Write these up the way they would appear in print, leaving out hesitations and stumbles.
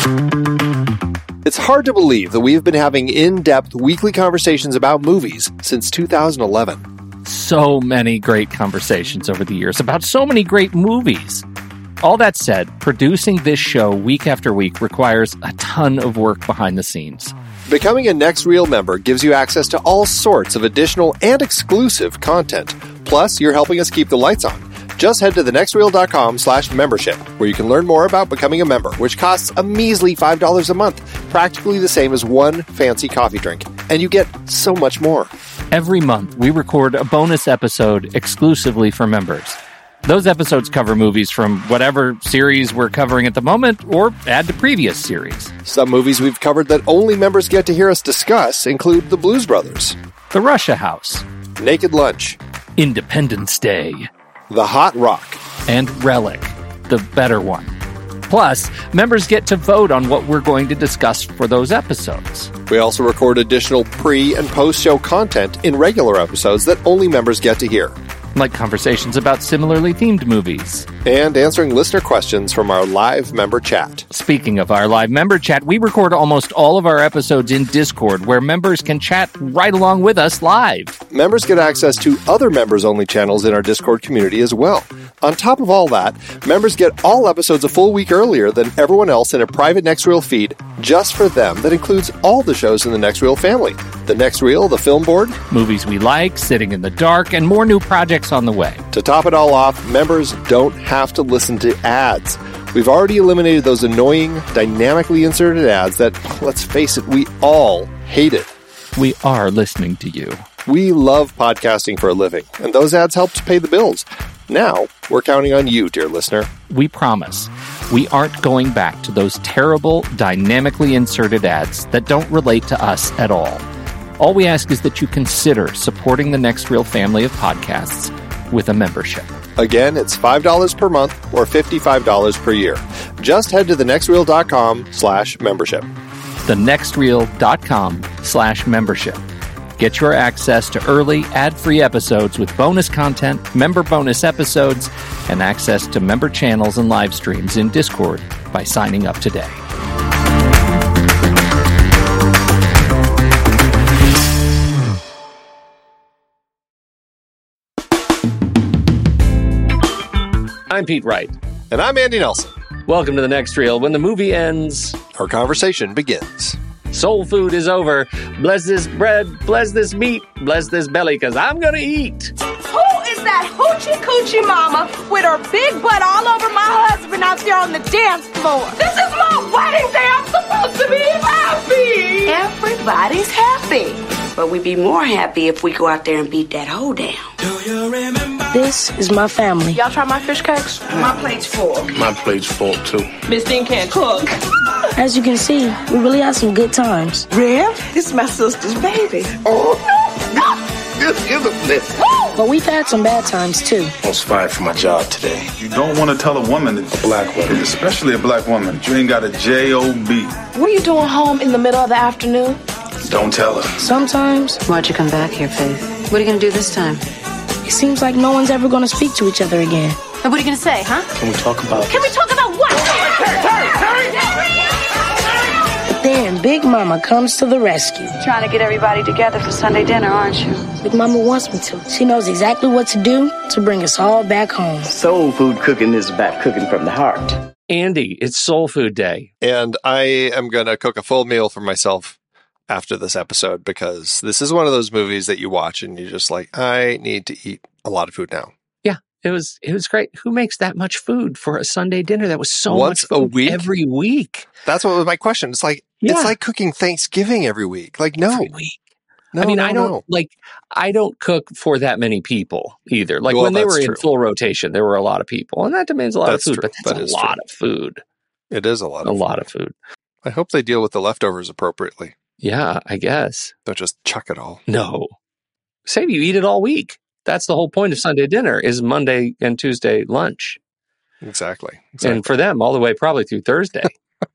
It's hard to believe that we've been having in-depth weekly conversations about movies since 2011. So many great conversations over the years about so many great movies. All that said, producing this show week after week requires a ton of work behind the scenes. Becoming a Next Reel member gives you access to all sorts of additional and exclusive content. Plus, you're helping us keep the lights on. Just head to thenextreel.com/membership, where you can learn more about becoming a member, which costs a measly $5 a month, practically the same as one fancy coffee drink. And you get so much more. Every month, we record a bonus episode exclusively for members. Those episodes cover movies from whatever series we're covering at the moment, or add to previous series. Some movies we've covered that only members get to hear us discuss include The Blues Brothers, The Russia House, Naked Lunch, Independence Day, The Hot Rock, and Relic, the better one. Plus, members get to vote on what we're going to discuss for those episodes. We also record additional pre- and post-show content in regular episodes that only members get to hear. Like conversations about similarly themed movies. And answering listener questions from our live member chat. Speaking of our live member chat, we record almost all of our episodes in Discord, where members can chat right along with us live. Members get access to other members-only channels in our Discord community as well. On top of all that, members get all episodes a full week earlier than everyone else in a private Next Reel feed just for them that includes all the shows in the Next Reel family. The Next Reel, the Film Board, movies we like, Sitting in the Dark, and more new projects on the way. To top it all off, members don't have to listen to ads. We've already eliminated those annoying, dynamically inserted ads that, let's face it, we all hated. We are listening to you. We love podcasting for a living, and those ads help to pay the bills. Now, we're counting on you, dear listener. We promise we aren't going back to those terrible, dynamically inserted ads that don't relate to us at all. All we ask is that you consider supporting the Next Reel family of podcasts with a membership. Again, it's $5 per month or $55 per year. Just head to thenextreel.com/membership. thenextreel.com/membership. Get your access to early, ad-free episodes with bonus content, member bonus episodes, and access to member channels and live streams in Discord by signing up today. I'm Pete Wright. And I'm Andy Nelson. Welcome to the Next Reel. When the movie ends, our conversation begins. Soul food is over. Bless this bread, bless this meat, bless this belly, because I'm going to eat. Who is that hoochie coochie mama with her big butt all over my husband out there on the dance floor? This is my wedding day. I'm supposed to be happy. Everybody's happy. But we'd be more happy if we go out there and beat that hoe down. Do you remember? This is my family. Y'all try my fish cakes? My plate's full. My plate's full, too. Miss Dean can't cook. As you can see, we really had some good times. Rev, this is my sister's baby. Oh, no. This is a blessing. But we've had some bad times, too. I was fired from my job today. You don't want to tell a woman, a black woman, especially a black woman, you ain't got a J-O-B. What are you doing home in the middle of the afternoon? Don't tell her. Sometimes, Why'd you come back here, Faith? What are you going to do this time? it seems like no one's ever going to speak to each other again. And what are you going to say, huh? Can we talk about... Can we talk about what? But then Big Mama comes to the rescue. Trying to get everybody together for Sunday dinner, aren't you? Big Mama wants me to. She knows exactly what to do to bring us all back home. Soul food cooking is about cooking from the heart. Andy, it's Soul Food Day. And I am going to cook a full meal for myself after this episode, because this is one of those movies that you watch and you're just like, I need to eat a lot of food now. Yeah, it was great. Who makes that much food for a Sunday dinner? That was so Once much food a week? every week. That's what was my question. It's like, it's like cooking Thanksgiving every week. Like, no. Every week. No, I mean, no. I don't cook for that many people either. Like, Well, when they that's were in true. full rotation, there were a lot of people, and that demands a lot That's of food, true. but that's a lot of food. It is a lot of food. I hope they deal with the leftovers appropriately. Yeah, I guess. Don't just chuck it all. No. Say you eat it all week. That's the whole point of Sunday dinner, is Monday and Tuesday lunch. Exactly. And for them, all the way probably through Thursday.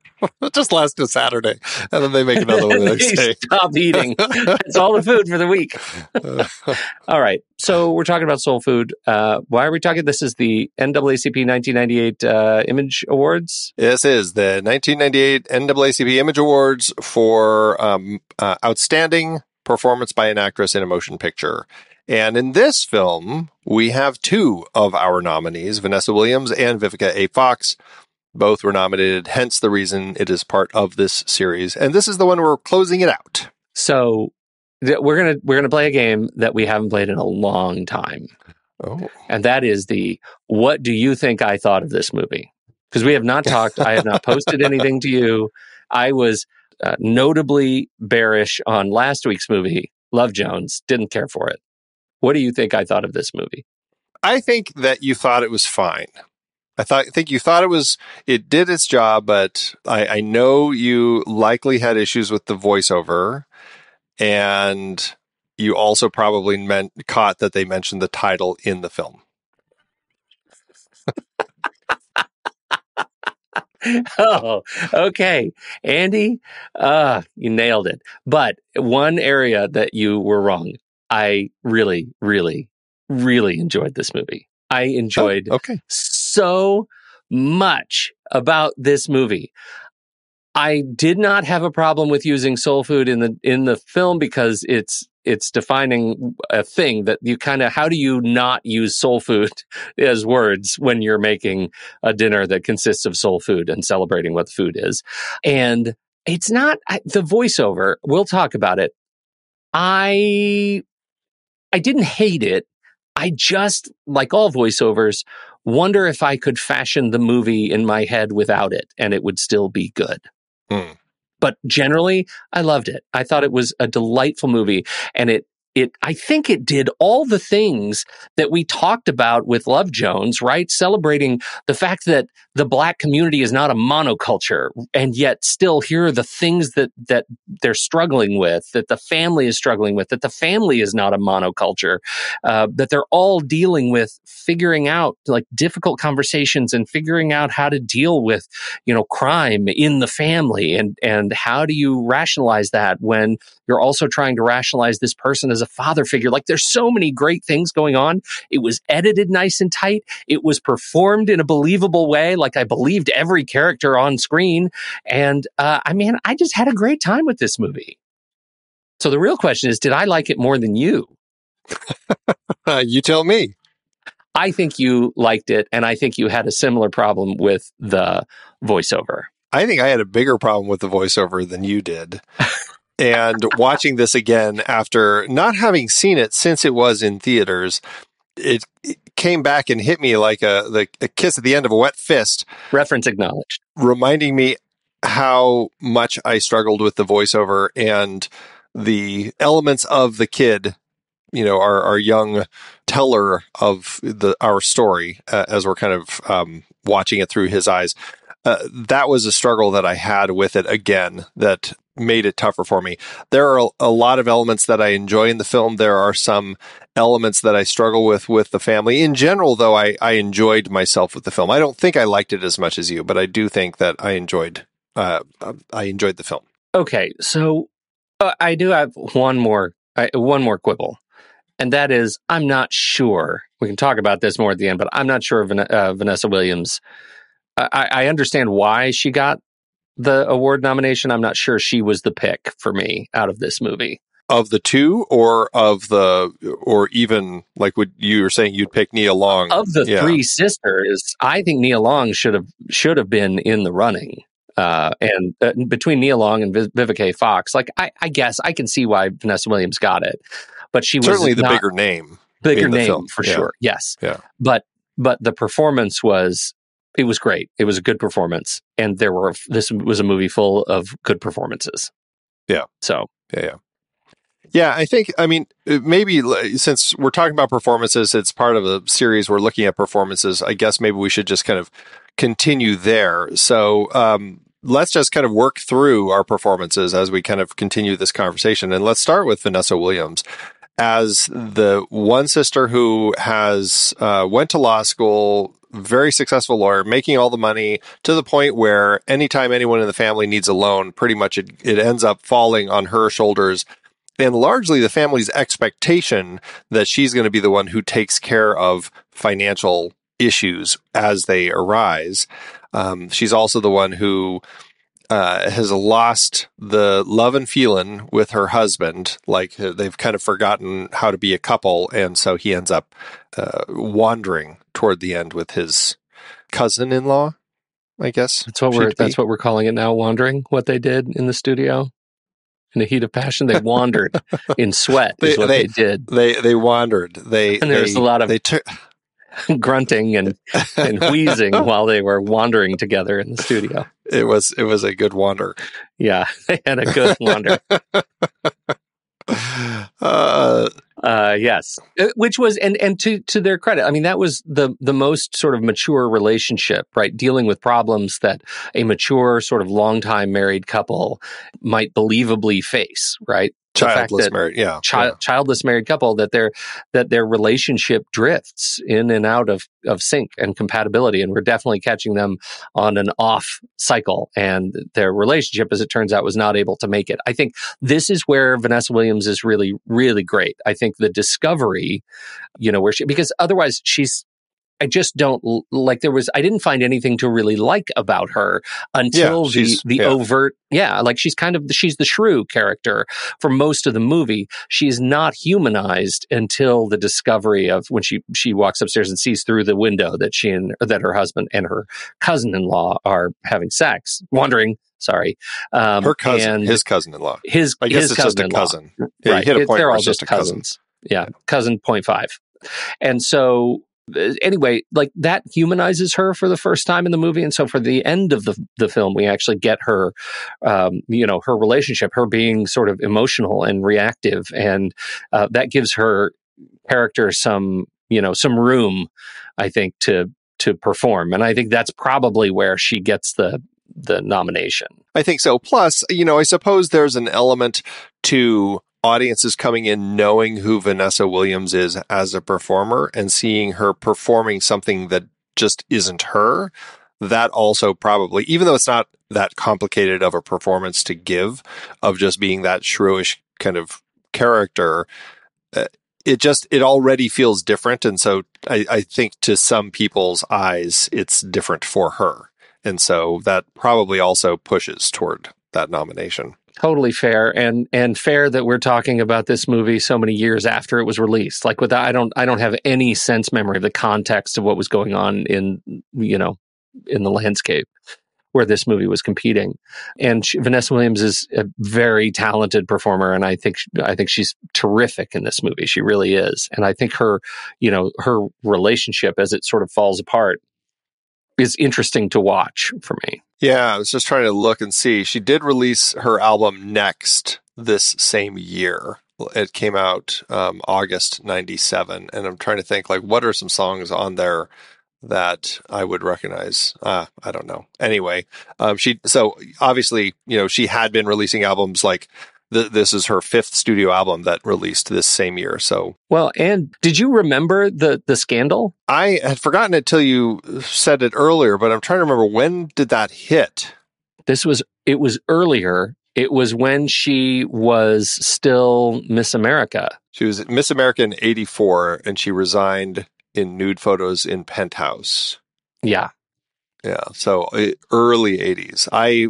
just last to Saturday, and then they make another one the next day. Stop eating. That's all the food for the week. All right. So we're talking about soul food. Why are we talking? This is the NAACP 1998 Image Awards. This is the 1998 NAACP Image Awards for Outstanding Performance by an Actress in a Motion Picture. And in this film, we have two of our nominees, Vanessa Williams and Vivica A. Fox. Both were nominated, hence the reason it is part of this series. And this is the one we're closing it out. So we're gonna play a game that we haven't played in a long time. Oh. And that is the what do you think I thought of this movie? Because we have not talked. I have not posted anything to you. I was notably bearish on last week's movie, Love Jones. Didn't care for it. What do you think I thought of this movie? I think that you thought it was fine. I think you thought it did its job, but I know you likely had issues with the voiceover, and you also probably caught that they mentioned the title in the film. Oh, okay. Andy, you nailed it. But one area that you were wrong. I really, really, really enjoyed this movie. I enjoyed so much about this movie. I did not have a problem with using soul food in the film because it's defining a thing that you kind of, how do you not use soul food as words when you're making a dinner that consists of soul food and celebrating what the food is? And it's not the voiceover. We'll talk about it. I didn't hate it. I just, like all voiceovers, wonder if I could fashion the movie in my head without it and it would still be good. But generally, I loved it. I thought it was a delightful movie, and I think it did all the things that we talked about with Love Jones, right? Celebrating the fact that the Black community is not a monoculture, and yet still here are the things that they're struggling with, that the family is struggling with, that the family is not a monoculture, that they're all dealing with figuring out like difficult conversations and figuring out how to deal with, crime in the family, and how do you rationalize that when you're also trying to rationalize this person as a father figure. Like, there's so many great things going on. It was edited nice and tight. It was performed in a believable way. Like, I believed every character on screen. And I just had a great time with this movie. So the real question is, did I like it more than you? You tell me. I think you liked it, and I think you had a similar problem with the voiceover. I think I had a bigger problem with the voiceover than you did. And watching this again after not having seen it since it was in theaters, it came back and hit me like a kiss at the end of a wet fist. Reference acknowledged. Reminding me how much I struggled with the voiceover and the elements of the kid, our young teller of our story as we're kind of watching it through his eyes. That was a struggle that I had with it again that made it tougher for me. There are a lot of elements that I enjoy in the film. There are some elements that I struggle with the family. In general, though, I enjoyed myself with the film. I don't think I liked it as much as you, but I do think that I enjoyed the film. Okay, so I do have one more quibble, and that is I'm not sure. We can talk about this more at the end, but I'm not sure Vanessa Williams. I understand why she got the award nomination. I'm not sure she was the pick for me out of this movie. Of the two, or even like what you were saying, you'd pick Nia Long. Of the three sisters, I think Nia Long should have been in the running. And between Nia Long and Vivica A. Fox, like I guess I can see why Vanessa Williams got it, but she was certainly the bigger name film. For sure. Yes. Yeah. But the performance was. It was great. It was a good performance, and this was a movie full of good performances. Yeah. So yeah. I think. I mean, maybe since we're talking about performances, it's part of a series. We're looking at performances. I guess maybe we should just kind of continue there. So let's just kind of work through our performances as we kind of continue this conversation, and let's start with Vanessa Williams as the one sister who has went to law school, very successful lawyer, making all the money to the point where anytime anyone in the family needs a loan, pretty much it ends up falling on her shoulders. And largely the family's expectation that she's going to be the one who takes care of financial issues as they arise. She's also the one who has lost the love and feeling with her husband. Like they've kind of forgotten how to be a couple. And so he ends up wandering toward the end with his cousin-in-law, I guess. That's what we're calling it now, wandering, what they did in the studio. In the heat of passion, they wandered in sweat is what they did. They wandered. And there was a lot of grunting and wheezing while they were wandering together in the studio. It was a good wander. Yeah, they had a good wander. Yes, which was and to their credit, I mean, that was the most sort of mature relationship, right? Dealing with problems that a mature sort of longtime married couple might believably face, right? Childless married, childless married couple that their relationship drifts in and out of sync and compatibility, and we're definitely catching them on an off cycle, and their relationship, as it turns out, was not able to make it. I think this is where Vanessa Williams is really, really great. I think the discovery, where because otherwise I just don't like I didn't find anything to really like about her until the overt, she's the shrew character for most of the movie. She's not humanized until the discovery of when she walks upstairs and sees through the window that her husband and her cousin-in-law are having sex, wandering. Sorry. Her cousin, his cousin-in-law. I guess it's just a cousin. Yeah, right. You hit a point they're where all it's just a cousins. Yeah, cousin 0.5. And so anyway, like that humanizes her for the first time in the movie. And so for the end of the film, we actually get her, her relationship, her being sort of emotional and reactive. And that gives her character some room, I think, to perform. And I think that's probably where she gets the nomination. I think so. Plus, I suppose there's an element to audiences coming in knowing who Vanessa Williams is as a performer and seeing her performing something that just isn't her. That also probably, even though it's not that complicated of a performance to give, of just being that shrewish kind of character, it already feels different. And so I think to some people's eyes, it's different for her. And so that probably also pushes toward that nomination. Totally fair, and fair that we're talking about this movie so many years after it was released. Like with that, I don't have any sense memory of the context of what was going on in the landscape where this movie was competing. And Vanessa Williams is a very talented performer, and I think she's terrific in this movie. She really is, and I think her relationship as it sort of falls apart is interesting to watch for me. Yeah, I was just trying to look and see. She did release her album Next this same year. It came out August 97, and I'm trying to think, like, what are some songs on there that I would recognize? I don't know. Anyway, so obviously, she had been releasing albums like this is her fifth studio album that released this same year. So, well, and did you remember the scandal? I had forgotten it till you said it earlier, but I'm trying to remember, when did that hit? It was earlier. It was when she was still Miss America. She was Miss America in '84, and she resigned in nude photos in Penthouse. Yeah. Yeah. So early '80s. I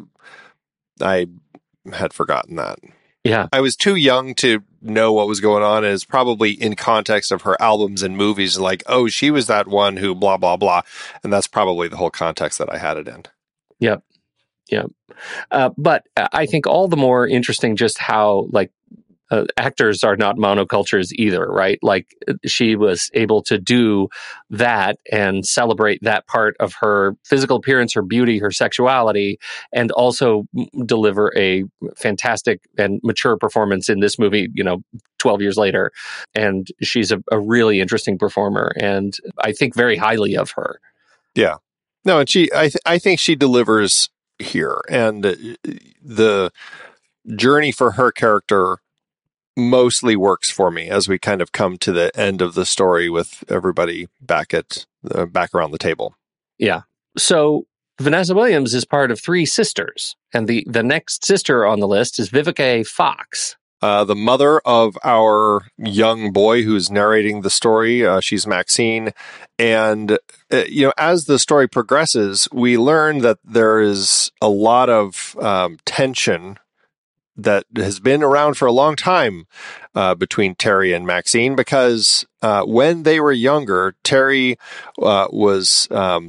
had forgotten that. Yeah. I was too young to know what was going on. And it's probably in context of her albums and movies, like, oh, she was that one who blah, blah, blah. And that's probably the whole context that I had it in. Yep. But I think all the more interesting just how, like, actors are not monocultures either, right? Like, she was able to do that and celebrate that part of her physical appearance, her beauty, her sexuality, and also deliver a fantastic and mature performance in this movie, 12 years later. And she's a really interesting performer, and I think very highly of her. Yeah. No, and I think she delivers here. And the journey for her character mostly works for me as we kind of come to the end of the story with everybody back around the table. Yeah. So Vanessa Williams is part of three sisters, and the next sister on the list is Vivica A. Fox. The mother of our young boy who's narrating the story, she's Maxine. And, as the story progresses, we learn that there is a lot of tension that has been around for a long time between Terry and Maxine, because when they were younger, Terry was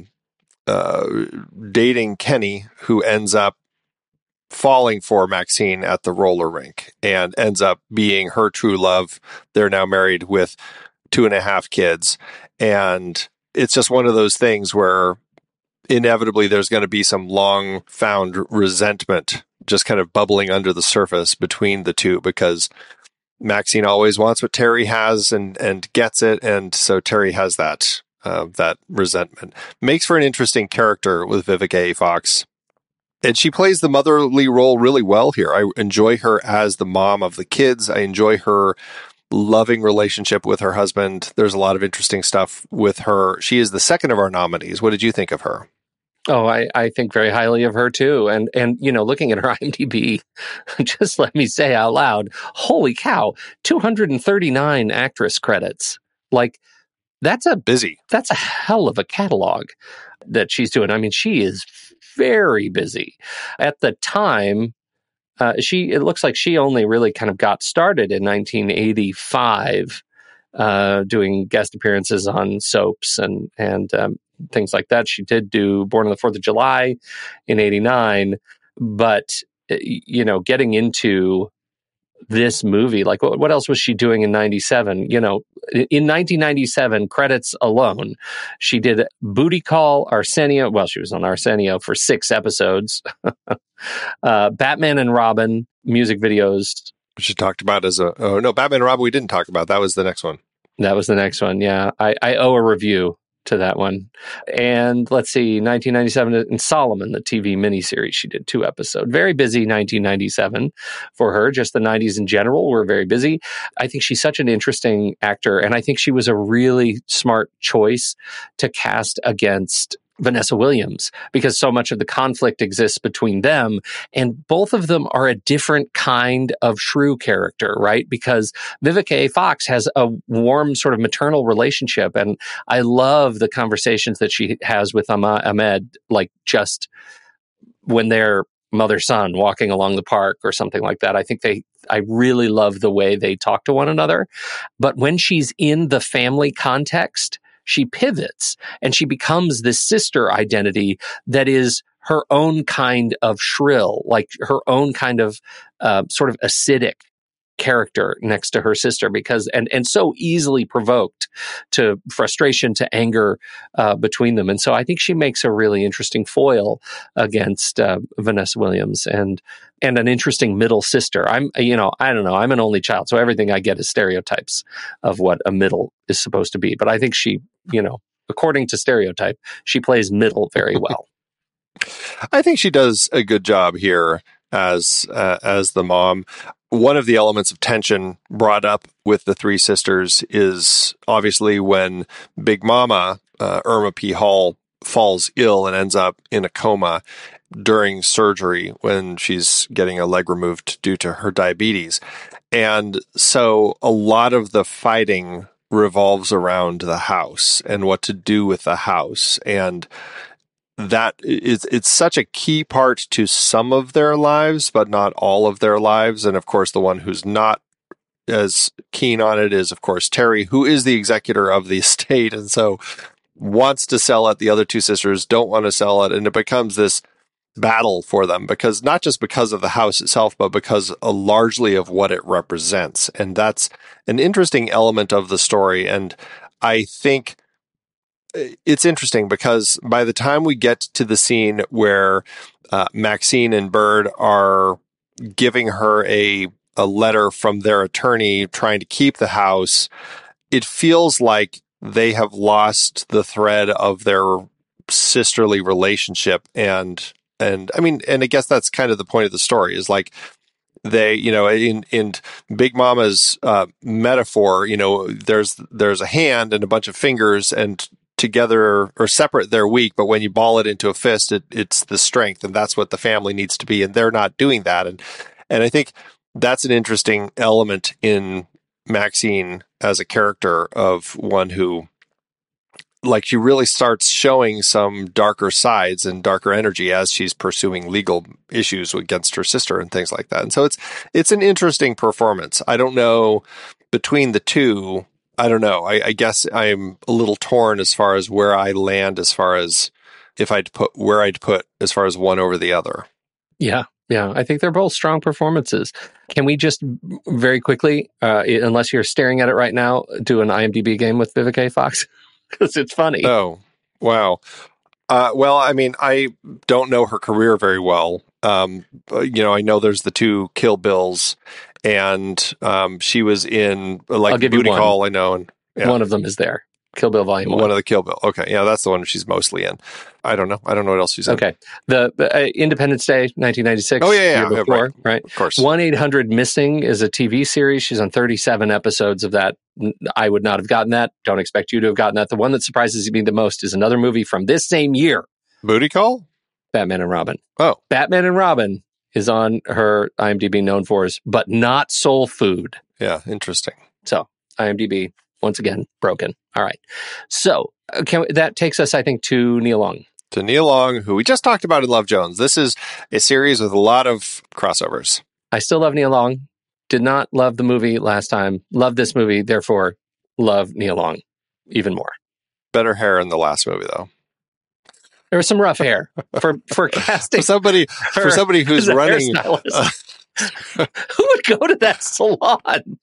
dating Kenny, who ends up falling for Maxine at the roller rink and ends up being her true love. They're now married with 2.5 kids. And it's just one of those things where inevitably there's going to be some long found resentment just kind of bubbling under the surface between the two, because Maxine always wants what Terry has and gets it. And so Terry has that resentment. Makes for an interesting character with Vivica A. Fox. And she plays the motherly role really well here. I enjoy her as the mom of the kids. I enjoy her loving relationship with her husband. There's a lot of interesting stuff with her. She is the second of our nominees. What did you think of her? Oh, I think very highly of her too. And looking at her IMDb, just let me say out loud, holy cow, 239 actress credits. Like, that's a hell of a catalog that she's doing. I mean, she is very busy. At the time, it looks like she only really kind of got started in 1985, doing guest appearances on soaps and things like that. She did do Born on the 4th of July in 89, but getting into this movie, like what else was she doing in 97? In 1997, credits alone, she did Booty Call, Arsenio. Well, she was on Arsenio for 6 episodes. Batman and Robin music videos. Which she talked about as Batman and Robin we didn't talk about. That was the next one. That was the next one, yeah. I owe a review to that one. And let's see, 1997 in Solomon, the TV miniseries, she did 2 episodes. Very busy 1997 for her. Just the 90s in general were very busy. I think she's such an interesting actor, and I think she was a really smart choice to cast against Vanessa Williams, because so much of the conflict exists between them, and both of them are a different kind of shrew character, right? Because Vivica A. Fox has a warm sort of maternal relationship, and I love the conversations that she has with Ahmed, like just when they're mother-son walking along the park or something like that. I really love the way they talk to one another. But when she's in the family context, she pivots and she becomes this sister identity that is her own kind of shrill, like her own kind of sort of acidic character next to her sister, because and so easily provoked to frustration, to anger between them. And so I think she makes a really interesting foil against Vanessa Williams and an interesting middle sister. I don't know, I'm an only child, so everything I get is stereotypes of what a middle is supposed to be. But I think she, according to stereotype, she plays middle very well. I think she does a good job here as the mom. One of the elements of tension brought up with the 3 sisters is obviously when Big Mama, Irma P. Hall, falls ill and ends up in a coma during surgery when she's getting a leg removed due to her diabetes. And so a lot of the fighting revolves around the house and what to do with the house. And that it's such a key part to some of their lives, but not all of their lives. And of course, the one who's not as keen on it is, of course, Terry, who is the executor of the estate, and so wants to sell it. The other 2 sisters don't want to sell it, and it becomes this battle for them, because not just because of the house itself, but because largely of what it represents. And that's an interesting element of the story. And I think it's interesting because by the time we get to the scene where Maxine and Bird are giving her a letter from their attorney trying to keep the house, it feels like they have lost the thread of their sisterly relationship. And I guess that's kind of the point of the story, is like they, in Big Mama's metaphor, there's a hand and a bunch of fingers, and together or separate they're weak, but when you ball it into a fist, it's the strength, and that's what the family needs to be, and they're not doing that. And I think that's an interesting element in Maxine as a character, of one who, like, she really starts showing some darker sides and darker energy as she's pursuing legal issues against her sister and things like that. And so it's an interesting performance. I don't know, between the two, I don't know. I guess I'm a little torn as far as where I land, as far as I'd put as far as one over the other. Yeah. I think they're both strong performances. Can we just very quickly, unless you're staring at it right now, do an IMDb game with Vivica A. Fox? Because it's funny. Oh, wow. Well, I mean, I don't know her career very well. I know there's the 2 Kill Bills, and she was in Booty Call, I know. And one of them is there. Kill Bill Volume 1. One of the Kill Bill. Okay. Yeah, that's the one she's mostly in. I don't know what else she's in. Okay. The Independence Day, 1996. Oh, yeah. Year before, right? Of course. 1-800-MISSING is a TV series. She's on 37 episodes of that. I would not have gotten that. Don't expect you to have gotten that. The one that surprises me the most is another movie from this same year. Booty Call? Batman and Robin. Oh. Batman and Robin is on her IMDb known for, but not Soul Food. Yeah, interesting. So, IMDb, once again, broken. All right. So, that takes us, I think, to Nia Long. To Nia Long, who we just talked about in Love Jones. This is a series with a lot of crossovers. I still love Nia Long. Did not love the movie last time. Love this movie, therefore love Nia Long even more. Better hair in the last movie, though. There was some rough hair for casting. for somebody who's running. Who would go to that salon?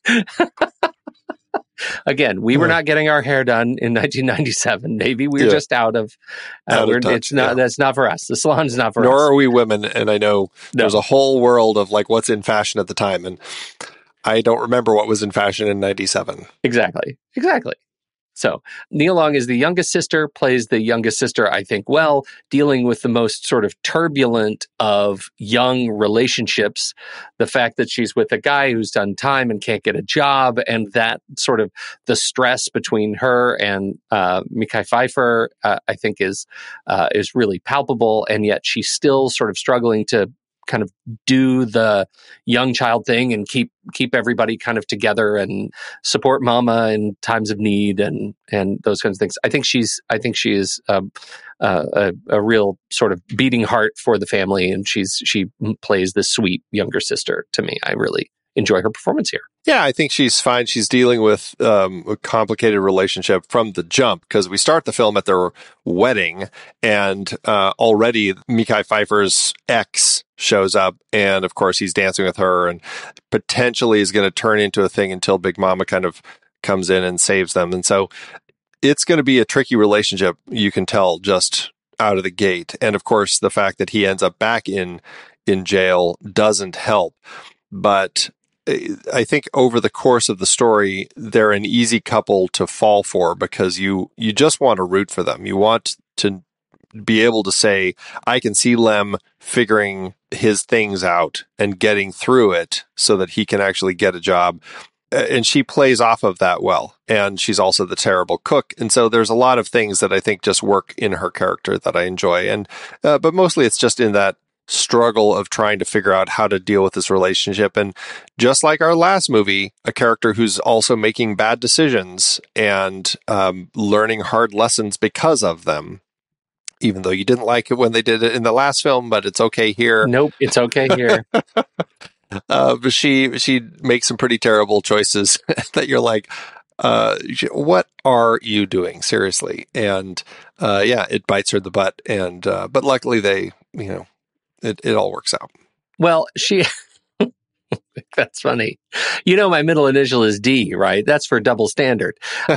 Again, we were not getting our hair done in 1997. Maybe we were just out of touch. It's not. That's not for us. The salon's not for us. Nor are we women. And I know there's a whole world of what's in fashion at the time, and I don't remember what was in fashion in 97. Exactly. So Nia Long is the youngest sister, plays the youngest sister, I think, well, dealing with the most sort of turbulent of young relationships. The fact that she's with a guy who's done time and can't get a job, and that sort of the stress between her and Mekhi Phifer, I think is really palpable. And yet she's still sort of struggling to kind of do the young child thing and keep everybody kind of together and support mama in times of need and those kinds of things. I think she is a real sort of beating heart for the family, and she plays this sweet younger sister to me. I really enjoy her performance here. Yeah, I think she's fine. She's dealing with a complicated relationship from the jump, because we start the film at their wedding, and already Mekhi Phifer's ex shows up, and of course he's dancing with her, and potentially is going to turn into a thing until Big Mama kind of comes in and saves them. And so it's going to be a tricky relationship, you can tell, just out of the gate. And of course, the fact that he ends up back in jail doesn't help. But I think over the course of the story, they're an easy couple to fall for, because you just want to root for them. You want to be able to say, I can see Lem figuring his things out and getting through it so that he can actually get a job. And she plays off of that well. And she's also the terrible cook. And so there's a lot of things that I think just work in her character that I enjoy. And but mostly it's just in that struggle of trying to figure out how to deal with this relationship. And just like our last movie, a character who's also making bad decisions and learning hard lessons because of them. Even though you didn't like it when they did it in the last film, but it's okay here. Nope, it's okay here. But she makes some pretty terrible choices that you're like, what are you doing? Seriously. And it bites her in the butt. And but luckily they, it all works out. Well, that's funny. My middle initial is D, right? That's for double standard.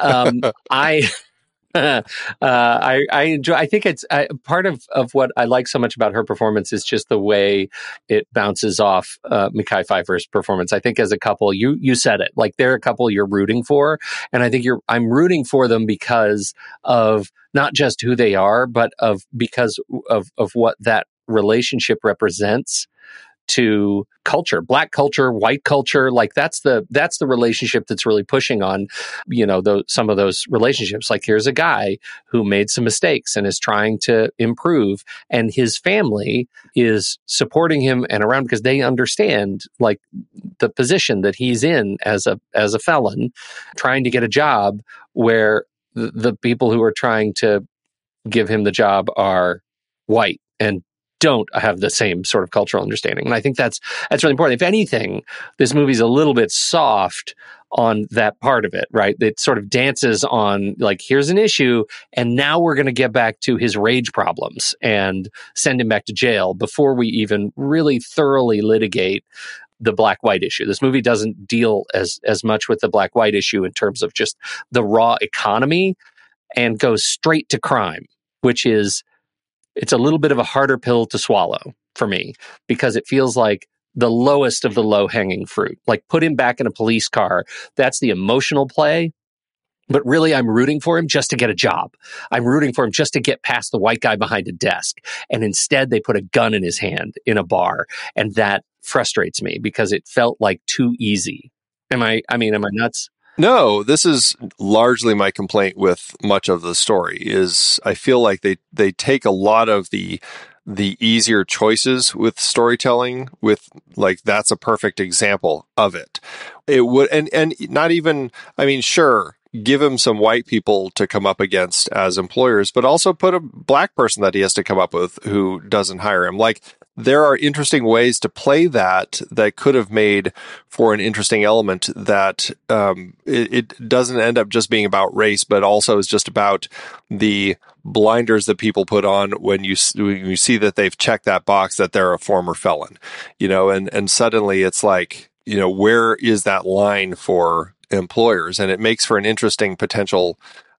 I enjoy. I think it's part of what I like so much about her performance is just the way it bounces off Mekhi Phifer's performance. I think as a couple, you said it, like they're a couple you're rooting for, and I think I'm rooting for them because of not just who they are, but because of what that relationship represents to culture, Black culture, white culture. Like that's the relationship that's really pushing on, some of those relationships. Like here's a guy who made some mistakes and is trying to improve, and his family is supporting him and around because they understand like the position that he's in as a felon, trying to get a job where the people who are trying to give him the job are white and don't have the same sort of cultural understanding. And I think that's really important. If anything, this movie's a little bit soft on that part of it, right? It sort of dances on like, here's an issue, and now we're going to get back to his rage problems and send him back to jail before we even really thoroughly litigate the black-white issue. This movie doesn't deal as much with the black-white issue in terms of just the raw economy, and goes straight to crime, which is, it's a little bit of a harder pill to swallow for me because it feels like the lowest of the low-hanging fruit. Like put him back in a police car. That's the emotional play. But really, I'm rooting for him just to get a job. I'm rooting for him just to get past the white guy behind a desk. And instead, they put a gun in his hand in a bar. And that frustrates me because it felt like too easy. Am I nuts? No, this is largely my complaint with much of the story is I feel like they take a lot of the easier choices with storytelling with like, that's a perfect example of it. It would, and not even, sure, give him some white people to come up against as employers, but also put a black person that he has to come up with who doesn't hire him. Like, there are interesting ways to play that could have made for an interesting element that it doesn't end up just being about race, but also is just about the blinders that people put on when you see that they've checked that box that they're a former felon, and suddenly it's like, where is that line for employers? And it makes for an interesting potential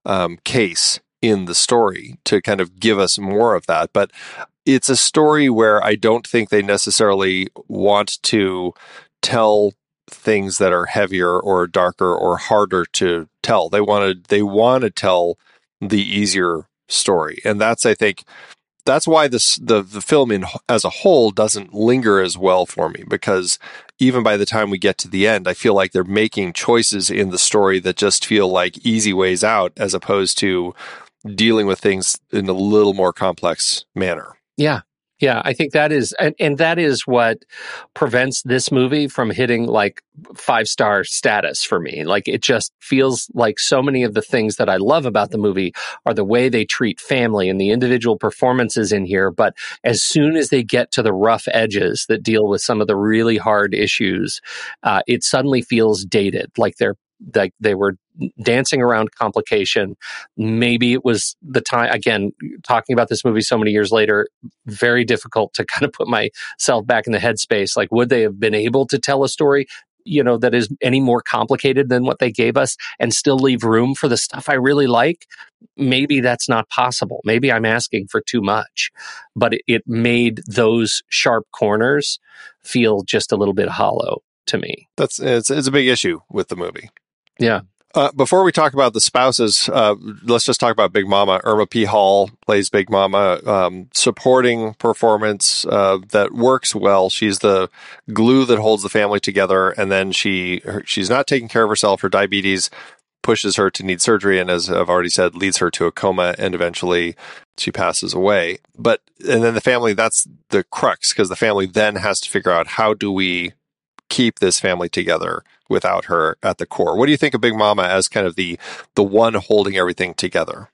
case in the story to kind of give us more of that. But it's a story where I don't think they necessarily want to tell things that are heavier or darker or harder to tell. They want to tell the easier story. And that's, I think, that's why the film as a whole doesn't linger as well for me, because even by the time we get to the end, I feel like they're making choices in the story that just feel like easy ways out as opposed to dealing with things in a little more complex manner. Yeah, I think that is, and that is what prevents this movie from hitting like 5-star status for me. Like it just feels like so many of the things that I love about the movie are the way they treat family and the individual performances in here. But as soon as they get to the rough edges that deal with some of the really hard issues, it suddenly feels dated. Like they were dancing around complication. Maybe it was the time, again, talking about this movie so many years later, very difficult to kind of put myself back in the headspace. Like, would they have been able to tell a story, that is any more complicated than what they gave us and still leave room for the stuff I really like? Maybe that's not possible. Maybe I'm asking for too much, but it made those sharp corners feel just a little bit hollow to me. It's a big issue with the movie. Yeah. Before we talk about the spouses, let's just talk about Big Mama. Irma P. Hall plays Big Mama, supporting performance that works well. She's the glue that holds the family together, and then she's not taking care of herself. Her diabetes pushes her to need surgery, and as I've already said, leads her to a coma, and eventually she passes away. And then the family, that's the crux, because the family then has to figure out, how do we keep this family together without her at the core? What do you think of Big Mama as kind of the one holding everything together?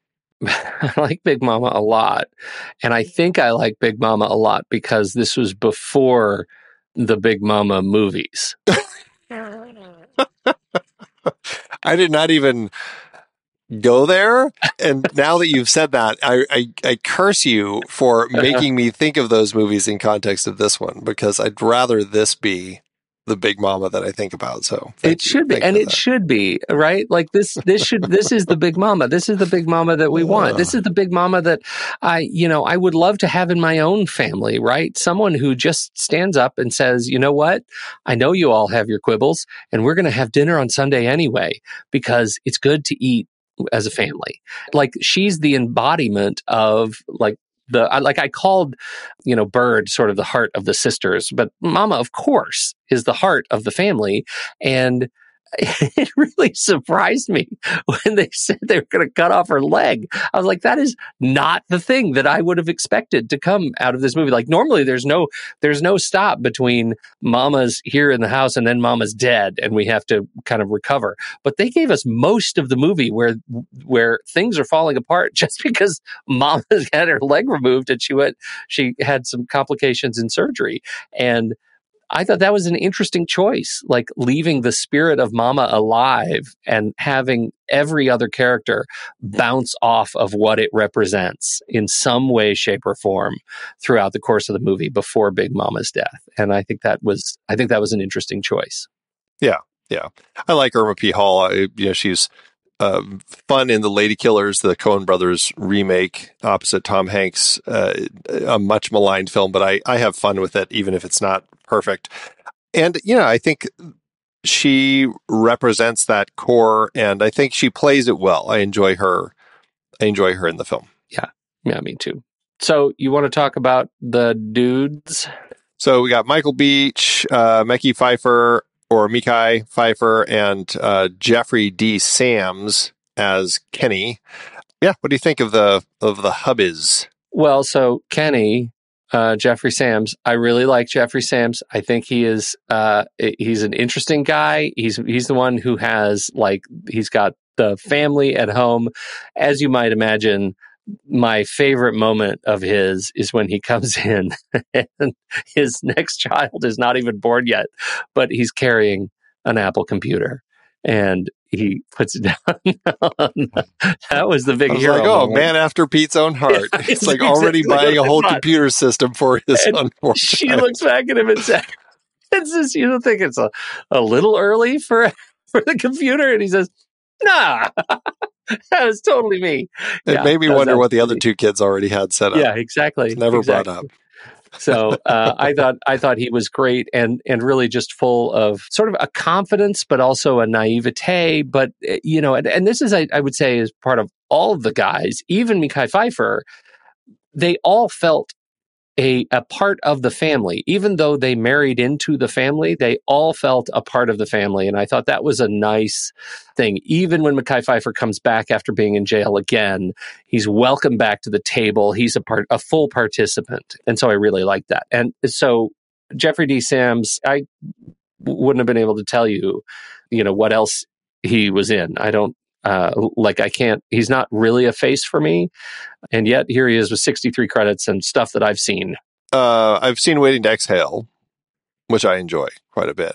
I like Big Mama a lot. And I think I like Big Mama a lot because this was before the Big Mama movies. I did not even go there. And now that you've said that, I curse you for making me think of those movies in context of this one, because I'd rather this be the Big Mama that I think about. So it should be, and it should be, right? Like this is the Big Mama. This is the Big Mama that we want. This is the Big Mama that I would love to have in my own family, right? Someone who just stands up and says, you know what? I know you all have your quibbles, and we're going to have dinner on Sunday anyway, because it's good to eat as a family. Like, she's the embodiment of like I called, Bird sort of the heart of the sisters, but Mama, of course, is the heart of the family. And it really surprised me when they said they were going to cut off her leg. I was like, that is not the thing that I would have expected to come out of this movie. Like, normally there's no stop between Mama's here in the house and then Mama's dead and we have to kind of recover. But they gave us most of the movie where things are falling apart just because Mama's had her leg removed and she had some complications in surgery. And I thought that was an interesting choice, like leaving the spirit of Mama alive and having every other character bounce off of what it represents in some way, shape, or form throughout the course of the movie before Big Mama's death. And I think that was an interesting choice. Yeah. I like Irma P. Hall. She's fun in The Lady Killers, the Coen Brothers remake opposite Tom Hanks, a much maligned film, but I have fun with it, even if it's not perfect. And, I think she represents that core, and I think she plays it well. I enjoy her in the film. Yeah, me too. So you want to talk about the dudes? So we got Michael Beach, Mekhi Phifer, and Jeffrey D. Sams as Kenny. Yeah, what do you think of the hubbies? Well, so Kenny, Jeffrey Sams, I really like Jeffrey Sams. I think he's an interesting guy. He's the one who has he's got the family at home, as you might imagine. My favorite moment of his is when he comes in and his next child is not even born yet, but he's carrying an Apple computer and he puts it down. That was the big hero. Like, moment. Man after Pete's own heart. Yeah, it's like already buying a whole computer system for his unborn She child. looks back at him and says, you don't think it's a little early for the computer? And he says, nah. That was totally me. It made me wonder what the other two kids already had set up. Yeah, exactly. It's never brought up. So I thought he was great and really just full of sort of a confidence, but also a naivete. But and this is I would say is part of all of the guys, even Mekhi Phifer. They all felt a part of the family, even though they married into the family. They all felt a part of the family, and I thought that was a nice thing. Even when Mekhi Phifer comes back after being in jail again, he's welcomed back to the table. He's a full participant, and so I really like that. And so Jeffrey D. Sams, I wouldn't have been able to tell you, what else he was in. I don't. I can't, he's not really a face for me. And yet here he is with 63 credits and stuff that I've seen. I've seen Waiting to Exhale, which I enjoy quite a bit.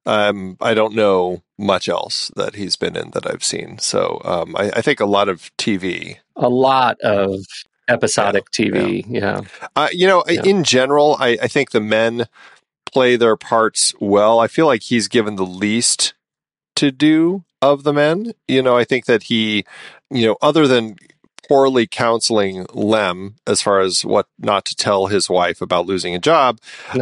I don't know much else that he's been in that I've seen. So I think a lot of TV. A lot of episodic TV. Yeah. In general, I think the men play their parts well. I feel like he's given the least to do of the men. I think that he, other than poorly counseling Lem as far as what not to tell his wife about losing a job,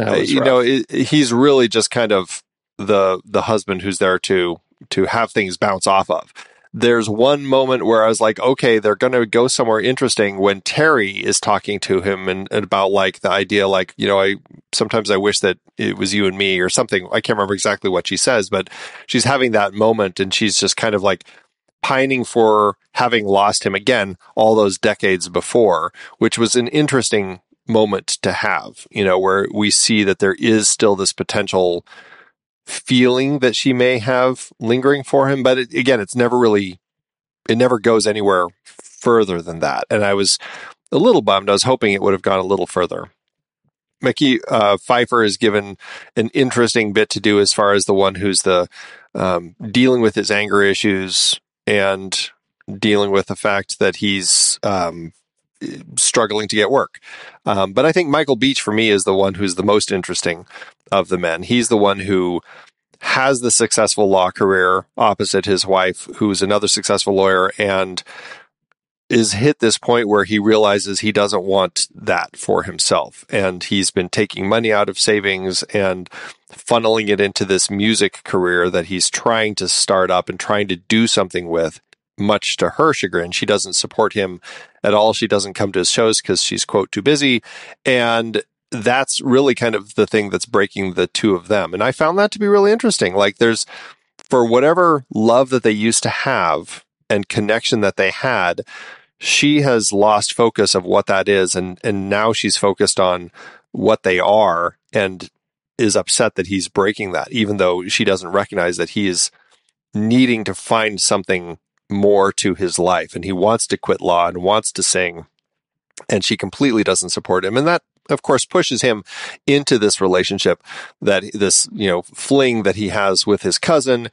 he's really just kind of the husband who's there to have things bounce off of. There's one moment where I was like, okay, they're going to go somewhere interesting when Terry is talking to him and about the idea, sometimes I wish that it was you and me or something. I can't remember exactly what she says, but she's having that moment and she's just kind of pining for having lost him again all those decades before, which was an interesting moment to have, where we see that there is still this potential feeling that she may have lingering for him. But it never goes anywhere further than that. And I was a little bummed. I was hoping it would have gone a little further. Mekhi Phifer is given an interesting bit to do as far as the one who's the dealing with his anger issues and dealing with the fact that he's struggling to get work. But I think Michael Beach for me is the one who's the most interesting of the men. He's the one who has the successful law career opposite his wife, who's another successful lawyer, and is hit this point where he realizes he doesn't want that for himself. And he's been taking money out of savings and funneling it into this music career that he's trying to start up and trying to do something with. much to her chagrin. She doesn't support him at all. She doesn't come to his shows because she's, quote, too busy. And that's really kind of the thing that's breaking the two of them. And I found that to be really interesting. Like, there's, for whatever love that they used to have and connection that they had, she has lost focus of what that is. And now she's focused on what they are and is upset that he's breaking that, even though she doesn't recognize that he is needing to find something more to his life. And he wants to quit law and wants to sing. And she completely doesn't support him. And that, of course, pushes him into this relationship, that this, fling that he has with his cousin,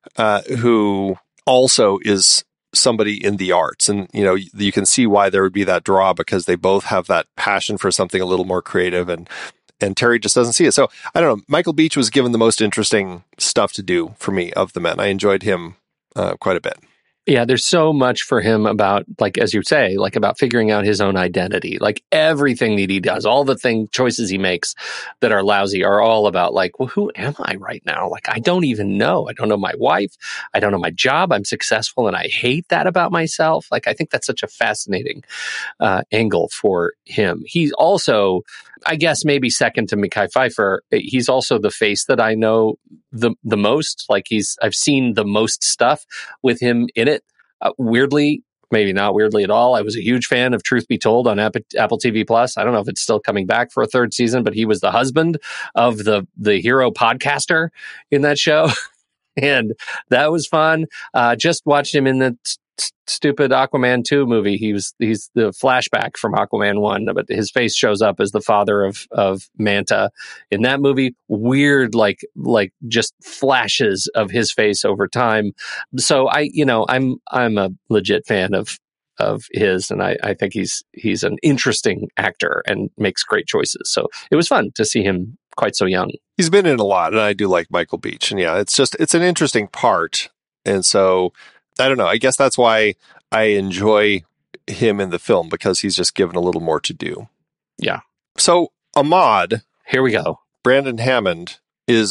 who also is somebody in the arts. And, you can see why there would be that draw, because they both have that passion for something a little more creative, and Terry just doesn't see it. So I don't know. Michael Beach was given the most interesting stuff to do for me of the men. I enjoyed him quite a bit. Yeah, there's so much for him about, like, as you say, like, about figuring out his own identity. Like, everything that he does, all the choices he makes that are lousy are all about, like, well, who am I right now? Like, I don't even know. I don't know my wife. I don't know my job. I'm successful, and I hate that about myself. Like, I think that's such a fascinating angle for him. He's also, I guess, maybe second to Mekhi Phifer, he's also the face that I know the most. Like, I've seen the most stuff with him in it. Weirdly, maybe not weirdly at all, I was a huge fan of Truth Be Told on Apple TV Plus. I don't know if it's still coming back for a third season, but he was the husband of the hero podcaster in that show. And that was fun. Just watched him in the stupid Aquaman 2 movie. He's the flashback from Aquaman 1, but his face shows up as the father of Manta in that movie. Weird, like just flashes of his face over time. So I'm a legit fan of his, and I think he's an interesting actor and makes great choices. So it was fun to see him quite so young. He's been in a lot, and I do like Michael Beach. And yeah, it's an interesting part. And so I don't know. I guess that's why I enjoy him in the film, because he's just given a little more to do. Yeah. So Ahmad, here we go. Brandon Hammond is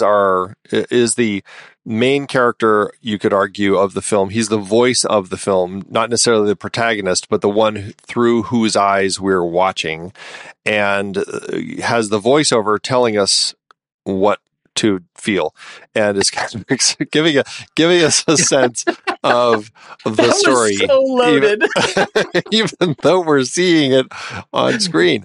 the main character, you could argue, of the film. He's the voice of the film, not necessarily the protagonist, but the one through whose eyes we're watching, and has the voiceover telling us what to feel, and is kind of giving us a sense of the story. Was so loaded. Even though we're seeing it on screen.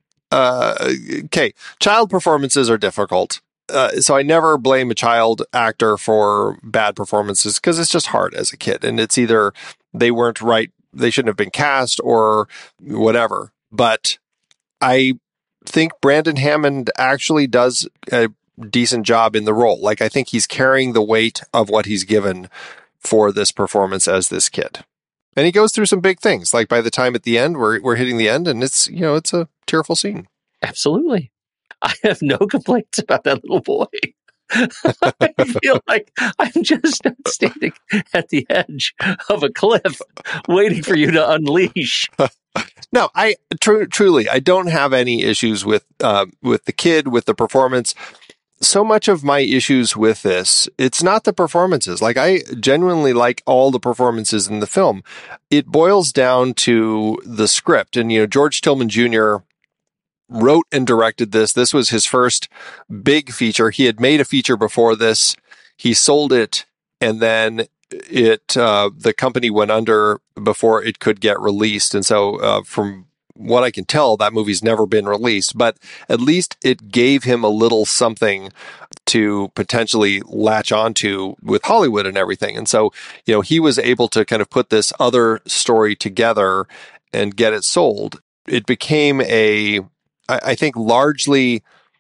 Okay, child performances are difficult. So I never blame a child actor for bad performances, because it's just hard as a kid, and it's either they weren't right, they shouldn't have been cast, or whatever. But I think Brandon Hammond actually does a decent job in the role. Like, I think he's carrying the weight of what he's given for this performance as this kid. And he goes through some big things. Like, by the time at the end, we're hitting the end, and it's a tearful scene. Absolutely. I have no complaints about that little boy. I feel like I'm just standing at the edge of a cliff waiting for you to unleash. No, I truly, I don't have any issues with the kid, with the performance. So much of my issues with this, it's not the performances. Like, I genuinely like all the performances in the film. It boils down to the script. And, George Tillman Jr. wrote and directed this. This was his first big feature. He had made a feature before this. He sold it, and then the company went under before it could get released. And so from what I can tell, that movie's never been released, but at least it gave him a little something to potentially latch onto with Hollywood and everything. And so, he was able to kind of put this other story together and get it sold. It became I think largely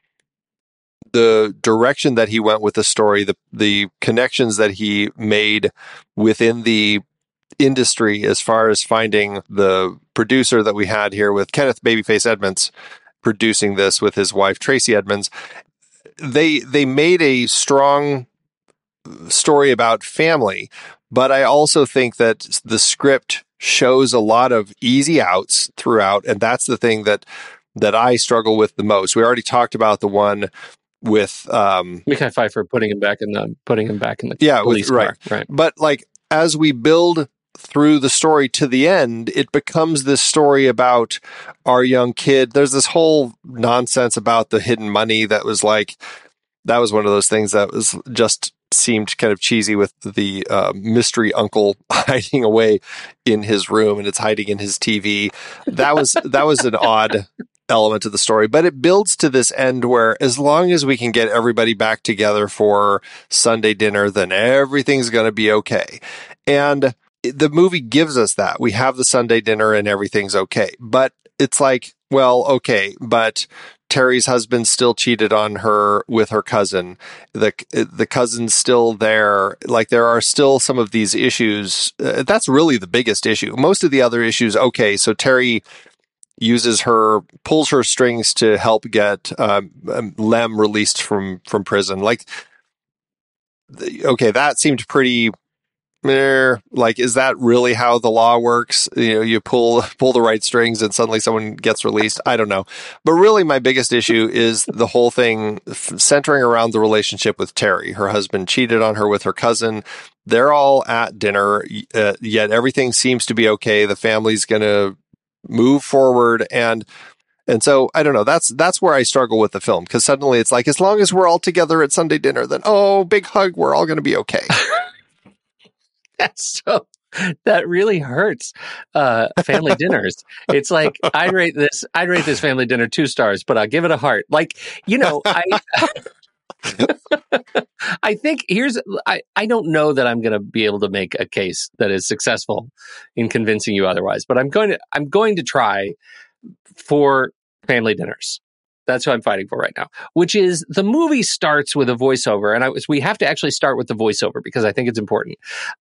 the direction that he went with the story, the connections that he made within the industry, as far as finding the producer that we had here with Kenneth Babyface Edmonds producing this with his wife Tracy Edmonds, they made a strong story about family. But I also think that the script shows a lot of easy outs throughout, and that's the thing that I struggle with the most. We already talked about the one with Mekhi Phifer putting him back in the police car. Right. But like, as we build through the story to the end, it becomes this story about our young kid. There's this whole nonsense about the hidden money that was like, that was one of those things that was just seemed kind of cheesy with the mystery uncle hiding away in his room and it's hiding in his TV. That was an odd element of the story, but it builds to this end where as long as we can get everybody back together for Sunday dinner, then everything's going to be okay. And the movie gives us that. We have the Sunday dinner and everything's okay. But it's like, well, okay, but Terry's husband still cheated on her with her cousin. The cousin's still there. Like, there are still some of these issues. That's really the biggest issue. Most of the other issues, okay, so Terry pulls her strings to help get Lem released from prison. Like, okay, that seemed pretty. Like, is that really how the law works? You know, you pull the right strings and suddenly someone gets released. I don't know. But really my biggest issue is the whole thing centering around the relationship with Terry. Her husband cheated on her with her cousin. They're all at dinner, yet everything seems to be okay. The family's going to move forward. And so, I don't know, that's where I struggle with the film, because suddenly it's like, as long as we're all together at Sunday dinner, then, oh, big hug, we're all going to be okay. That really hurts family dinners. It's like, I'd rate this family dinner 2 stars, but I'll give it a heart. Like, you know, I think I don't know that I'm going to be able to make a case that is successful in convincing you otherwise, but I'm going to try for family dinners. That's what I'm fighting for right now, which is the movie starts with a voiceover. And we have to actually start with the voiceover because I think it's important.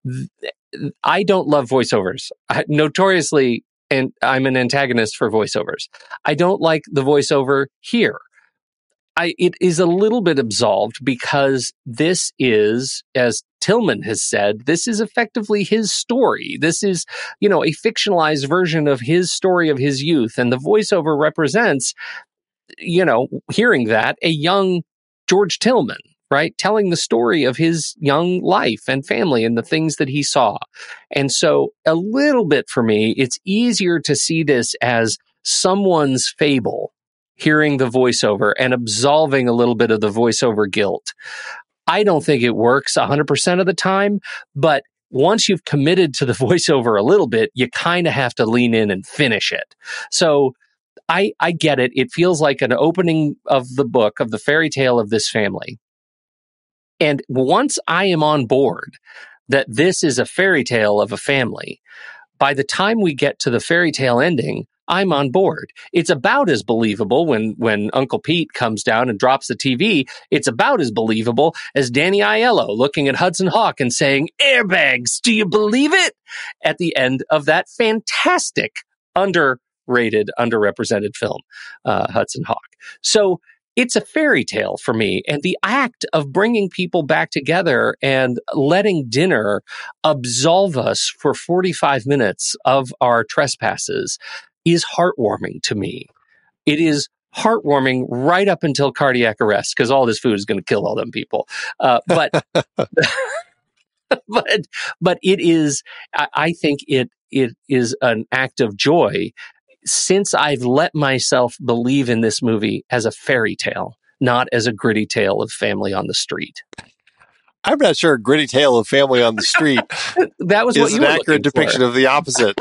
I don't love voiceovers. Notoriously, and I'm an antagonist for voiceovers. I don't like the voiceover here. It is a little bit absolved because this is, as Tillman has said, this is effectively his story. This is, you know, a fictionalized version of his story of his youth. And the voiceover represents, you know, hearing that, a young George Tillman, right? Telling the story of his young life and family and the things that he saw. And so a little bit for me, it's easier to see this as someone's fable, hearing the voiceover and absolving a little bit of the voiceover guilt. I don't think it works 100% of the time, but once you've committed to the voiceover a little bit, you kind of have to lean in and finish it. So I get it. It feels like an opening of the book, of the fairy tale of this family. And once I am on board that this is a fairy tale of a family, by the time we get to the fairy tale ending, I'm on board. It's about as believable when Uncle Pete comes down and drops the TV. It's about as believable as Danny Aiello looking at Hudson Hawk and saying, "Airbags, do you believe it?" at the end of that fantastic underrepresented film, Hudson Hawk. So it's a fairy tale for me. And the act of bringing people back together and letting dinner absolve us for 45 minutes of our trespasses is heartwarming to me. It is heartwarming right up until cardiac arrest, because all this food is going to kill all them people. But it is, I think it is an act of joy, since I've let myself believe in this movie as a fairy tale, not as a gritty tale of family on the street. I'm not sure a gritty tale of family on the street that was is what you an were accurate depiction of the opposite.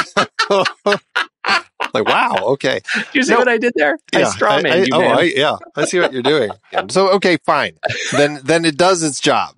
Like, wow, okay. You see what I did there? Yeah, I strawman you, man. Yeah, I see what you're doing. So, okay, fine. Then it does its job.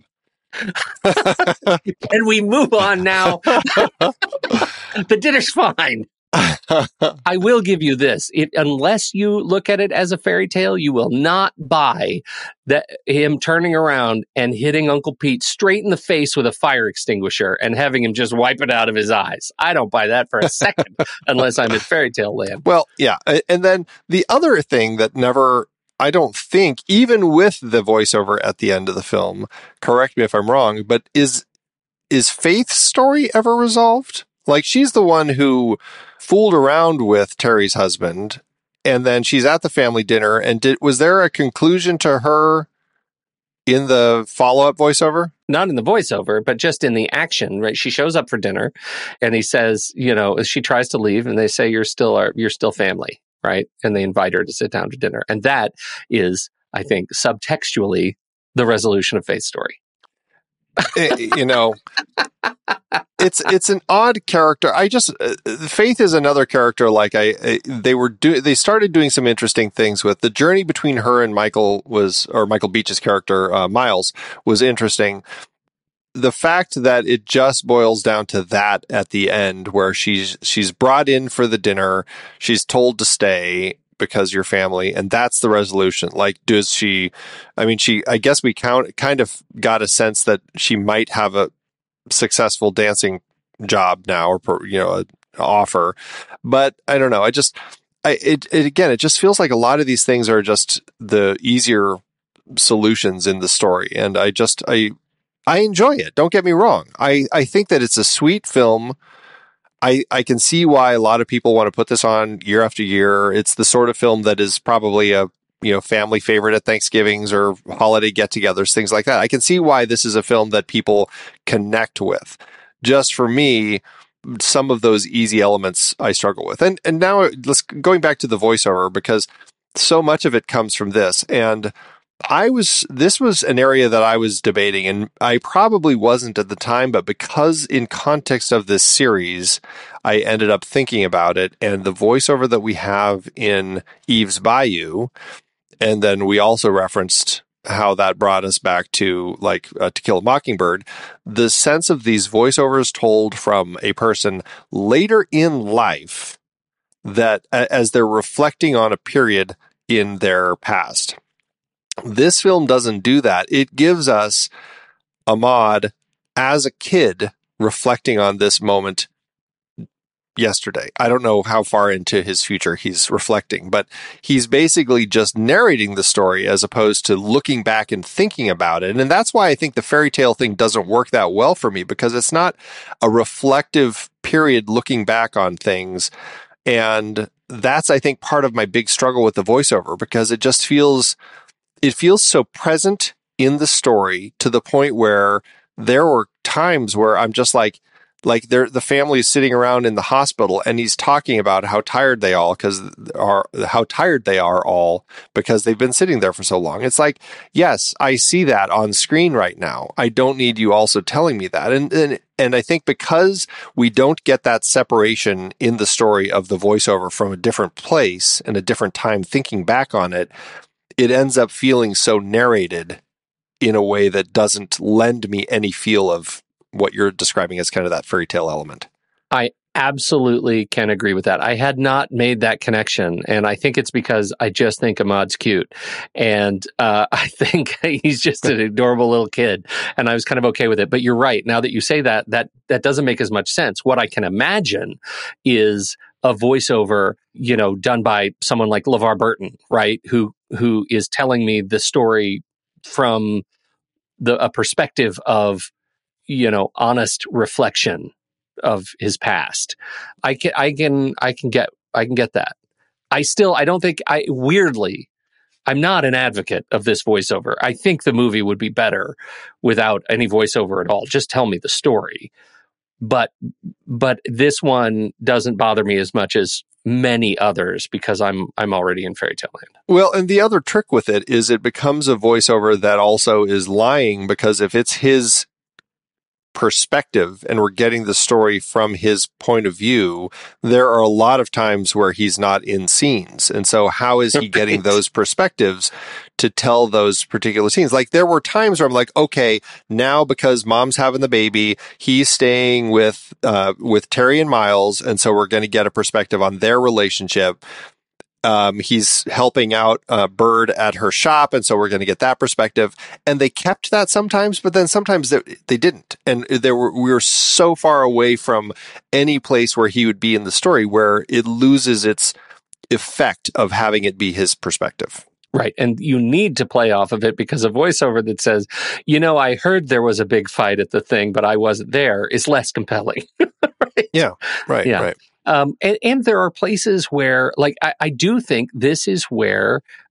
And we move on now. The dinner's fine. I will give you this. Unless you look at it as a fairy tale, you will not buy that him turning around and hitting Uncle Pete straight in the face with a fire extinguisher and having him just wipe it out of his eyes. I don't buy that for a second unless I'm in fairy tale land. Well, yeah. And then the other thing that never, I don't think, even with the voiceover at the end of the film, correct me if I'm wrong, but is Faith's story ever resolved? Like, she's the one who fooled around with Terry's husband, and then she's at the family dinner. And was there a conclusion to her In the follow-up voiceover? Not in the voiceover, but just in the action, right? She shows up for dinner and he says, she tries to leave and they say, you're still family, right? And they invite her to sit down to dinner. And that is, I think, subtextually the resolution of Faith's story. It's an odd character. Faith is another character. Like they started doing some interesting things with the journey between her and Michael Beach's character, Miles, was interesting. The fact that it just boils down to that at the end, where she's brought in for the dinner, she's told to stay because you're family, and that's the resolution. Like, does she? I mean, I guess we kind of got a sense that she might have a successful dancing job now, or an offer, but I don't know. It just feels like a lot of these things are just the easier solutions in the story, and I enjoy it. Don't get me wrong. I think that it's a sweet film. I can see why a lot of people want to put this on year after year. It's the sort of film that is probably a family favorite at Thanksgivings or holiday get-togethers, things like that. I can see why this is a film that people connect with. Just for me, some of those easy elements I struggle with. And now going back to the voiceover, because so much of it comes from this. And this was an area that I was debating, and I probably wasn't at the time, but because in context of this series, I ended up thinking about it, and the voiceover that we have in Eve's Bayou, and then we also referenced how that brought us back to To Kill a Mockingbird, the sense of these voiceovers told from a person later in life, that as they're reflecting on a period in their past. This film doesn't do that. It gives us Ahmad as a kid reflecting on this moment yesterday. I don't know how far into his future he's reflecting, but he's basically just narrating the story as opposed to looking back and thinking about it. And that's why I think the fairy tale thing doesn't work that well for me, because it's not a reflective period looking back on things. And that's, I think, part of my big struggle with the voiceover, because it just feels so present in the story to the point where there were times where I'm just like the family is sitting around in the hospital and he's talking about how tired they are all because they've been sitting there for so long. It's like, yes, I see that on screen right now. I don't need you also telling me that. And I think because we don't get that separation in the story of the voiceover from a different place and a different time thinking back on it, it ends up feeling so narrated in a way that doesn't lend me any feel of what you're describing as kind of that fairy tale element. I absolutely can agree with that. I had not made that connection, and I think it's because I just think Ahmad's cute, and I think he's just an adorable little kid, and I was kind of okay with it. But you're right. Now that you say that doesn't make as much sense. What I can imagine is a voiceover, done by someone like LeVar Burton, right? Who is telling me the story from a perspective of, honest reflection of his past. I can get that. I'm not an advocate of this voiceover. I think the movie would be better without any voiceover at all. Just tell me the story. But this one doesn't bother me as much as many others because I'm already in fairy tale land. Well, and the other trick with it is it becomes a voiceover that also is lying, because if it's his perspective and we're getting the story from his point of view, there are a lot of times where he's not in scenes. And so how is he getting those perspectives to tell those particular scenes? Like, there were times where I'm like, okay, now because mom's having the baby, he's staying with Terry and Miles, and so we're going to get a perspective on their relationship. He's helping out Bird at her shop, and so we're going to get that perspective. And they kept that sometimes, but then sometimes they didn't. And we were so far away from any place where he would be in the story where it loses its effect of having it be his perspective. Right. And you need to play off of it, because a voiceover that says, I heard there was a big fight at the thing, but I wasn't there, is less compelling. Right? Yeah. Right. Yeah. Right. And there are places where, I do think this is where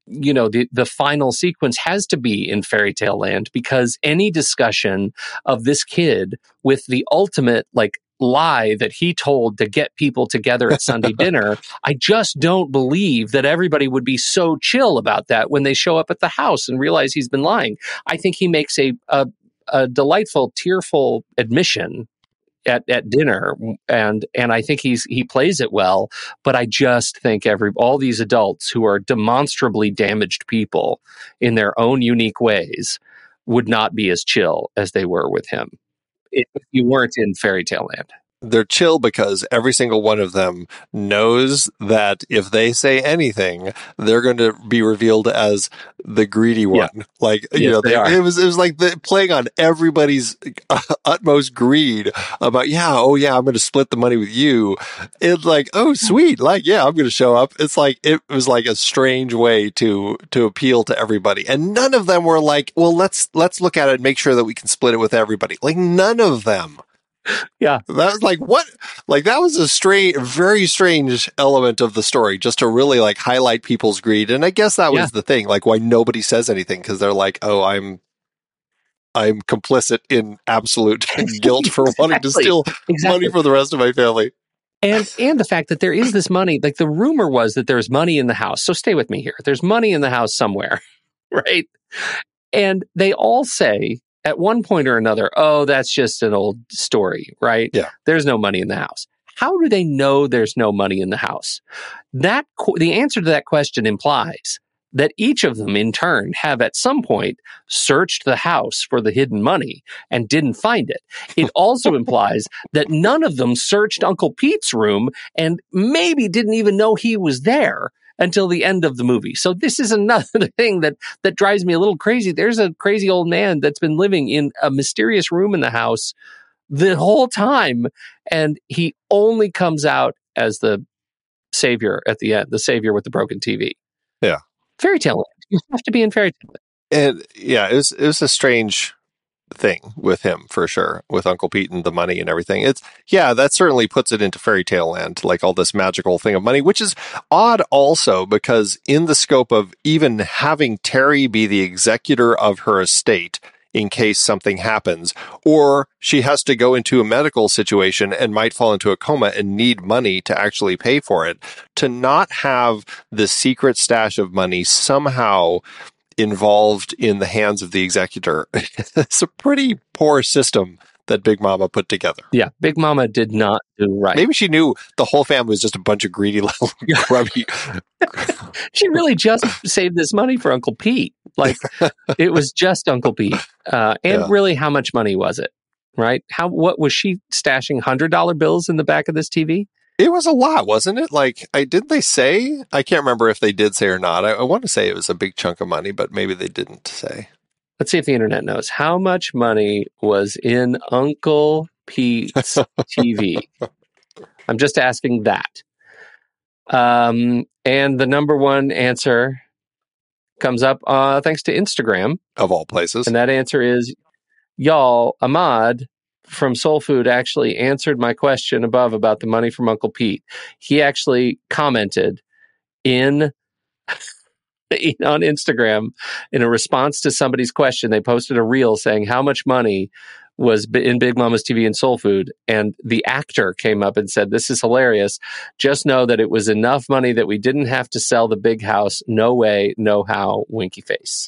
the final sequence has to be in Fairy Tale Land, because any discussion of this kid with the ultimate lie that he told to get people together at Sunday dinner, I just don't believe that everybody would be so chill about that when they show up at the house and realize he's been lying. I think he makes a delightful, tearful admission at dinner, and I think he plays it well, but I just think all these adults who are demonstrably damaged people in their own unique ways would not be as chill as they were with him if you weren't in Fairy Tale Land. They're chill because every single one of them knows that if they say anything, they're going to be revealed as the greedy one. Yeah. It was like playing on everybody's utmost greed about, I'm going to split the money with you. It's like, oh, sweet. I'm going to show up. It's like, it was like a strange way to appeal to everybody. And none of them were like, well, let's look at it and make sure that we can split it with everybody. Like, none of them. Yeah. That was like, what? Like, that was a very strange element of the story, just to really highlight people's greed. And I guess that was the thing, why nobody says anything, because they're like, oh, I'm complicit in absolute guilt for wanting to steal money from the rest of my family. And the fact that there is this money, the rumor was that there's money in the house. So stay with me here. There's money in the house somewhere, right? And they all say, at one point or another, oh, that's just an old story, right? Yeah. There's no money in the house. How do they know there's no money in the house? The answer to that question implies that each of them in turn have at some point searched the house for the hidden money and didn't find it. It also implies that none of them searched Uncle Pete's room and maybe didn't even know he was there until the end of the movie. So this is another thing that drives me a little crazy. There's a crazy old man that's been living in a mysterious room in the house the whole time, and he only comes out as the savior at the end, the savior with the broken TV. Yeah. Fairy Tale Land. You have to be in Fairy Tale Land. And it was a strange thing with him, for sure, with Uncle Pete and the money and everything. That certainly puts it into Fairy Tale Land, all this magical thing of money, which is odd also, because in the scope of even having Terry be the executor of her estate in case something happens, or she has to go into a medical situation and might fall into a coma and need money to actually pay for it, to not have the secret stash of money somehow involved in the hands of the executor. It's a pretty poor system that Big Mama put together. Yeah, Big Mama did not do right. Maybe she knew the whole family was just a bunch of greedy little grubby. She really just saved this money for Uncle Pete. It was just Uncle Pete. Really, how much money was it? Right? What was she stashing? $100 bills in the back of this TV? It was a lot, wasn't it? Didn't they say? I can't remember if they did say or not. I want to say it was a big chunk of money, but maybe they didn't say. Let's see if the internet knows. How much money was in Uncle Pete's TV? I'm just asking that. And the number one answer comes up thanks to Instagram. Of all places. And that answer is, y'all, Ahmad from Soul Food actually answered my question above about the money from Uncle Pete. He actually commented on Instagram in a response to somebody's question. They posted a reel saying how much money was in Big Mama's TV and Soul Food, and the actor came up and said, "This is hilarious. Just know that it was enough money that we didn't have to sell the big house. No way, no how, winky face."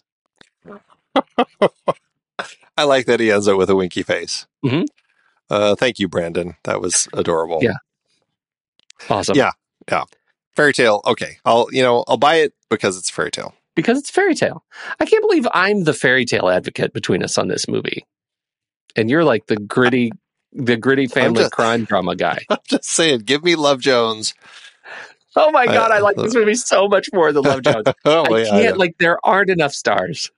I like that he ends up with a winky face. Mm-hmm. Thank you, Brandon. That was adorable. Yeah. Awesome. Yeah. Fairy Tale. Okay. I'll buy it because it's fairy tale. Because it's fairy tale. I can't believe I'm the fairy tale advocate between us on this movie. And you're like the gritty family crime drama guy. I'm just saying, give me Love Jones. Oh my God, I like this movie so much more than Love Jones. I can't, there aren't enough stars.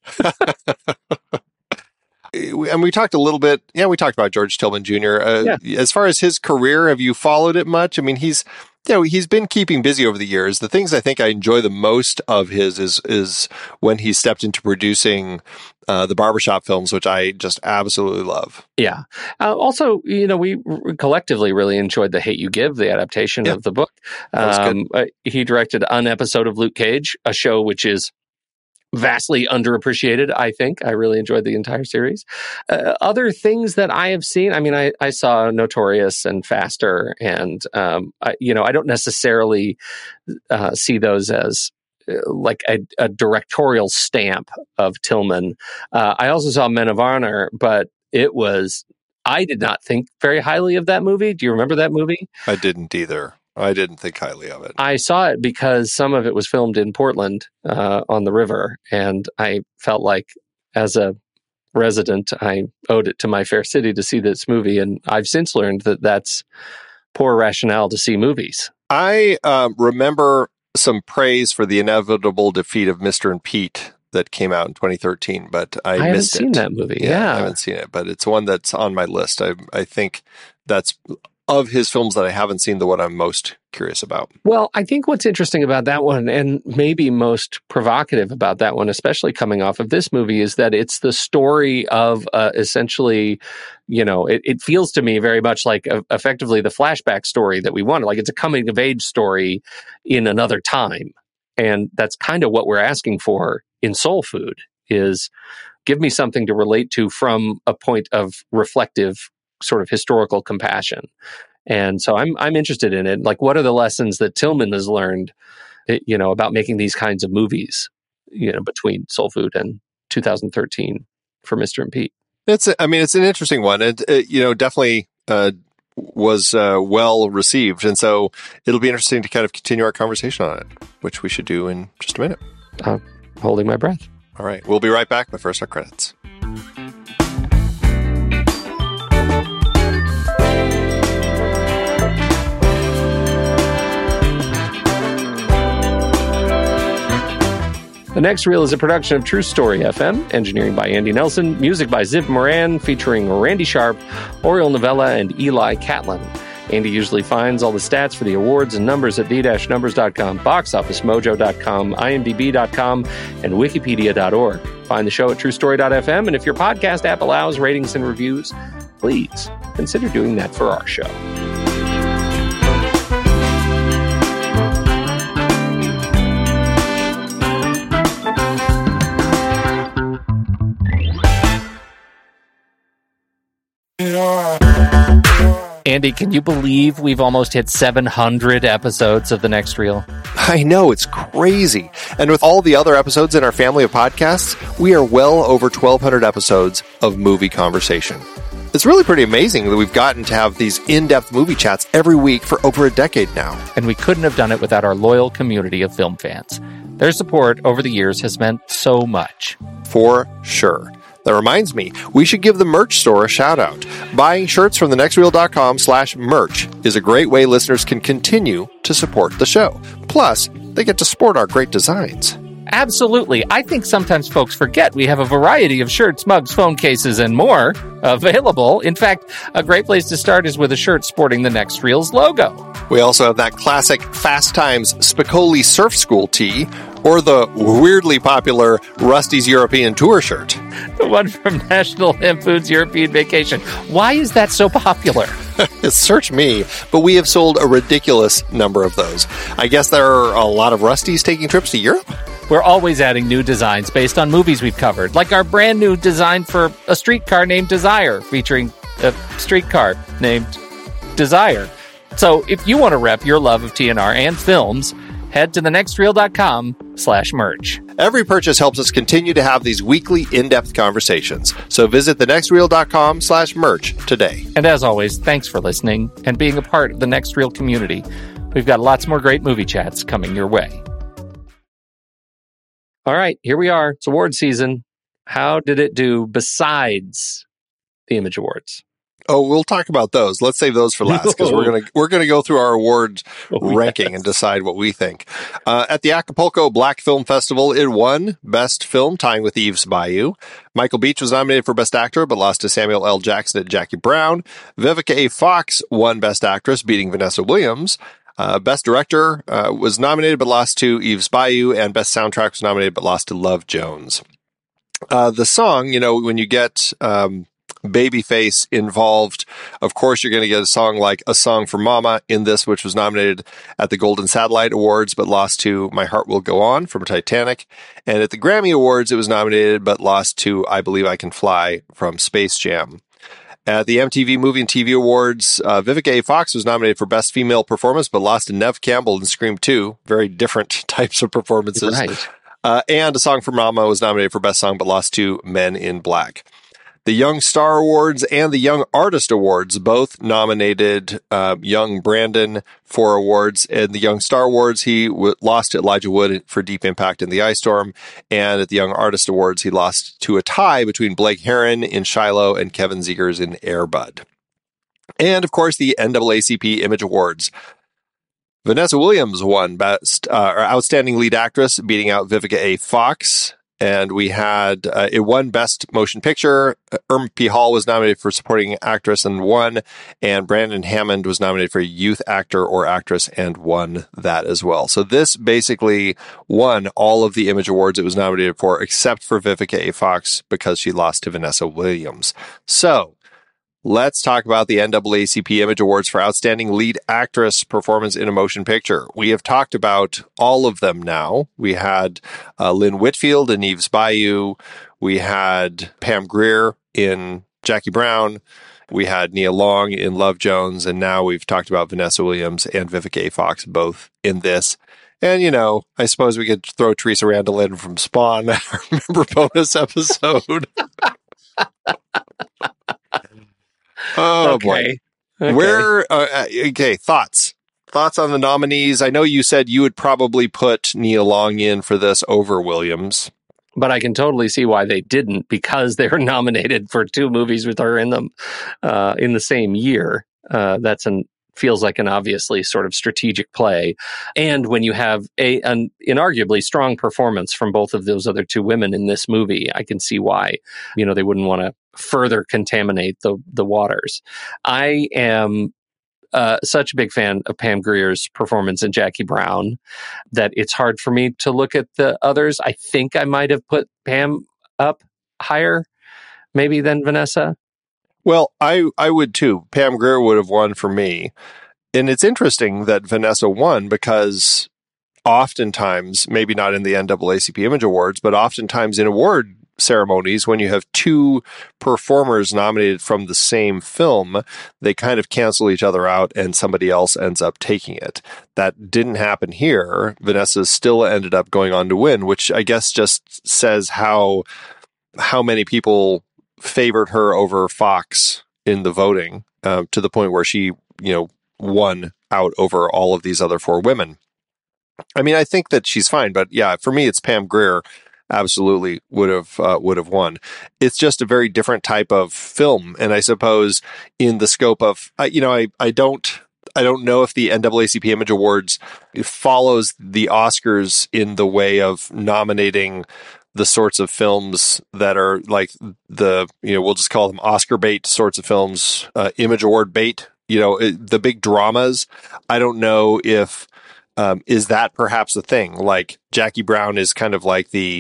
And we talked a little bit, we talked about George Tillman Jr. As far as his career, have you followed it much? I mean, he's he's been keeping busy over the years. The things I think I enjoy the most of his is when he stepped into producing the barbershop films, which I just absolutely love. Yeah. Also, we collectively really enjoyed The Hate U Give, the adaptation of the book. That was good. He directed an episode of Luke Cage, a show which is vastly underappreciated, I think. I really enjoyed the entire series. Other things that I have seen, I mean, I saw Notorious and Faster, and, I don't necessarily see those as like a directorial stamp of Tillman. I also saw Men of Honor, but I did not think very highly of that movie. Do you remember that movie? I didn't either. I didn't think highly of it. I saw it because some of it was filmed in Portland on the river, and I felt like as a resident, I owed it to my fair city to see this movie, and I've since learned that that's poor rationale to see movies. I remember some praise for the inevitable defeat of Mr. and Pete that came out in 2013, but I missed it. I haven't seen that movie. Yeah, I haven't seen it, but it's one that's on my list. I think that's of his films that I haven't seen, the one I'm most curious about. Well, I think what's interesting about that one, and maybe most provocative about that one, especially coming off of this movie, is that it's the story of essentially, it feels to me very much like effectively the flashback story that we wanted. Like it's a coming of age story in another time. And that's kind of what we're asking for in Soul Food, is give me something to relate to from a point of reflective sort of historical compassion. And so I'm interested in it. Like, what are the lessons that Tillman has learned, about making these kinds of movies, between Soul Food and 2013 for Mr. and Pete? It's an interesting one. It definitely was well received. And so it'll be interesting to kind of continue our conversation on it, which we should do in just a minute. Holding my breath. All right. We'll be right back, but first our credits. The Next Reel is a production of True Story FM, engineering by Andy Nelson, music by Ziv Moran, featuring Randy Sharp, Oriole Novella, and Eli Catlin. Andy usually finds all the stats for the awards and numbers at the-numbers.com, boxofficemojo.com, imdb.com, and wikipedia.org. Find the show at truestory.fm, and if your podcast app allows ratings and reviews, please consider doing that for our show. Andy, can you believe we've almost hit 700 episodes of The Next Reel? I know, it's crazy. And with all the other episodes in our family of podcasts, we are well over 1,200 episodes of movie conversation. It's really pretty amazing that we've gotten to have these in-depth movie chats every week for over a decade now. And we couldn't have done it without our loyal community of film fans. Their support over the years has meant so much. For sure. That reminds me, we should give the merch store a shout out. Buying shirts from thenextreel.com/merch is a great way listeners can continue to support the show. Plus, they get to sport our great designs. Absolutely. I think sometimes folks forget we have a variety of shirts, mugs, phone cases, and more available. In fact, a great place to start is with a shirt sporting the Next Reel's logo. We also have that classic Fast Times Spicoli Surf School tee, or the weirdly popular Rusty's European Tour shirt. The one from National Hemp Foods European Vacation. Why is that so popular? Search me, but we have sold a ridiculous number of those. I guess there are a lot of Rustys taking trips to Europe? We're always adding new designs based on movies we've covered, like our brand new design for a streetcar named Desire, featuring a streetcar named Desire. So if you want to rep your love of TNR and films, head to thenextreel.com/merch. Every purchase helps us continue to have these weekly in-depth conversations. So visit thenextreel.com/merch today. And as always, thanks for listening and being a part of the Next Reel community. We've got lots more great movie chats coming your way. All right, here we are. It's award season. How did it do besides the Image Awards? Oh, we'll talk about those. Let's save those for last, because we're gonna go through our award ranking and decide what we think. At the Acapulco Black Film Festival, it won Best Film, tying with Eve's Bayou. Michael Beach was nominated for Best Actor, but lost to Samuel L. Jackson at Jackie Brown. Vivica A. Fox won Best Actress, beating Vanessa Williams. Best Director was nominated but lost to Yves Bayou, and Best Soundtrack was nominated but lost to Love Jones. The song, when you get Babyface involved, of course you're going to get a song like A Song for Mama in this, which was nominated at the Golden Satellite Awards but lost to My Heart Will Go On from Titanic. And at the Grammy Awards, it was nominated but lost to I Believe I Can Fly from Space Jam. At the MTV Movie and TV Awards, Vivica A. Fox was nominated for Best Female Performance, but lost to Neve Campbell in Scream 2. Very different types of performances. Right. And A Song for Mama was nominated for Best Song, but lost to Men in Black. The Young Star Awards and the Young Artist Awards both nominated young Brandon for awards. In the Young Star Awards, he lost to Elijah Wood for Deep Impact in the Ice Storm. And at the Young Artist Awards, he lost to a tie between Blake Herron in Shiloh and Kevin Zegers in Air Bud. And, of course, the NAACP Image Awards. Vanessa Williams won Best Outstanding Lead Actress, beating out Vivica A. Fox. And we had, it won Best Motion Picture. Irma P. Hall was nominated for Supporting Actress and won. And Brandon Hammond was nominated for Youth Actor or Actress and won that as well. So this basically won all of the Image Awards it was nominated for, except for Vivica A. Fox, because she lost to Vanessa Williams. So let's talk about the NAACP Image Awards for Outstanding Lead Actress Performance in a Motion Picture. We have talked about all of them now. We had Lynn Whitfield in Yves Bayou. We had Pam Grier in Jackie Brown. We had Nia Long in Love Jones. And now we've talked about Vanessa Williams and Vivica A. Fox both in this. And, I suppose we could throw Teresa Randall in from Spawn, our member bonus episode. Oh, okay. Boy. Okay, thoughts on the nominees. I know you said you would probably put Nia Long in for this over Williams. But I can totally see why they didn't, because they were nominated for 2 movies with her in them in the same year. Feels like an obviously sort of strategic play. And when you have an inarguably strong performance from both of those other 2 women in this movie, I can see why, they wouldn't want to further contaminate the waters. I am such a big fan of Pam Grier's performance in Jackie Brown that it's hard for me to look at the others. I think I might have put Pam up higher, maybe, than Vanessa. Well, I would too. Pam Grier would have won for me. And it's interesting that Vanessa won because oftentimes, maybe not in the NAACP Image Awards, but oftentimes in award ceremonies, when you have 2 performers nominated from the same film, they kind of cancel each other out and somebody else ends up taking it. That didn't happen here. Vanessa still ended up going on to win, which I guess just says how many people favored her over Fox in the voting, to the point where she, won out over all of these other 4 women. I mean, I think that she's fine, but yeah, for me, it's Pam Grier absolutely would have won. It's just a very different type of film, and I suppose in the scope of, I don't know if the NAACP Image Awards follows the Oscars in the way of nominating the sorts of films that are like we'll just call them Oscar bait sorts of films, Image Award bait, the big dramas. I don't know if, is that perhaps the thing? Like Jackie Brown is kind of like the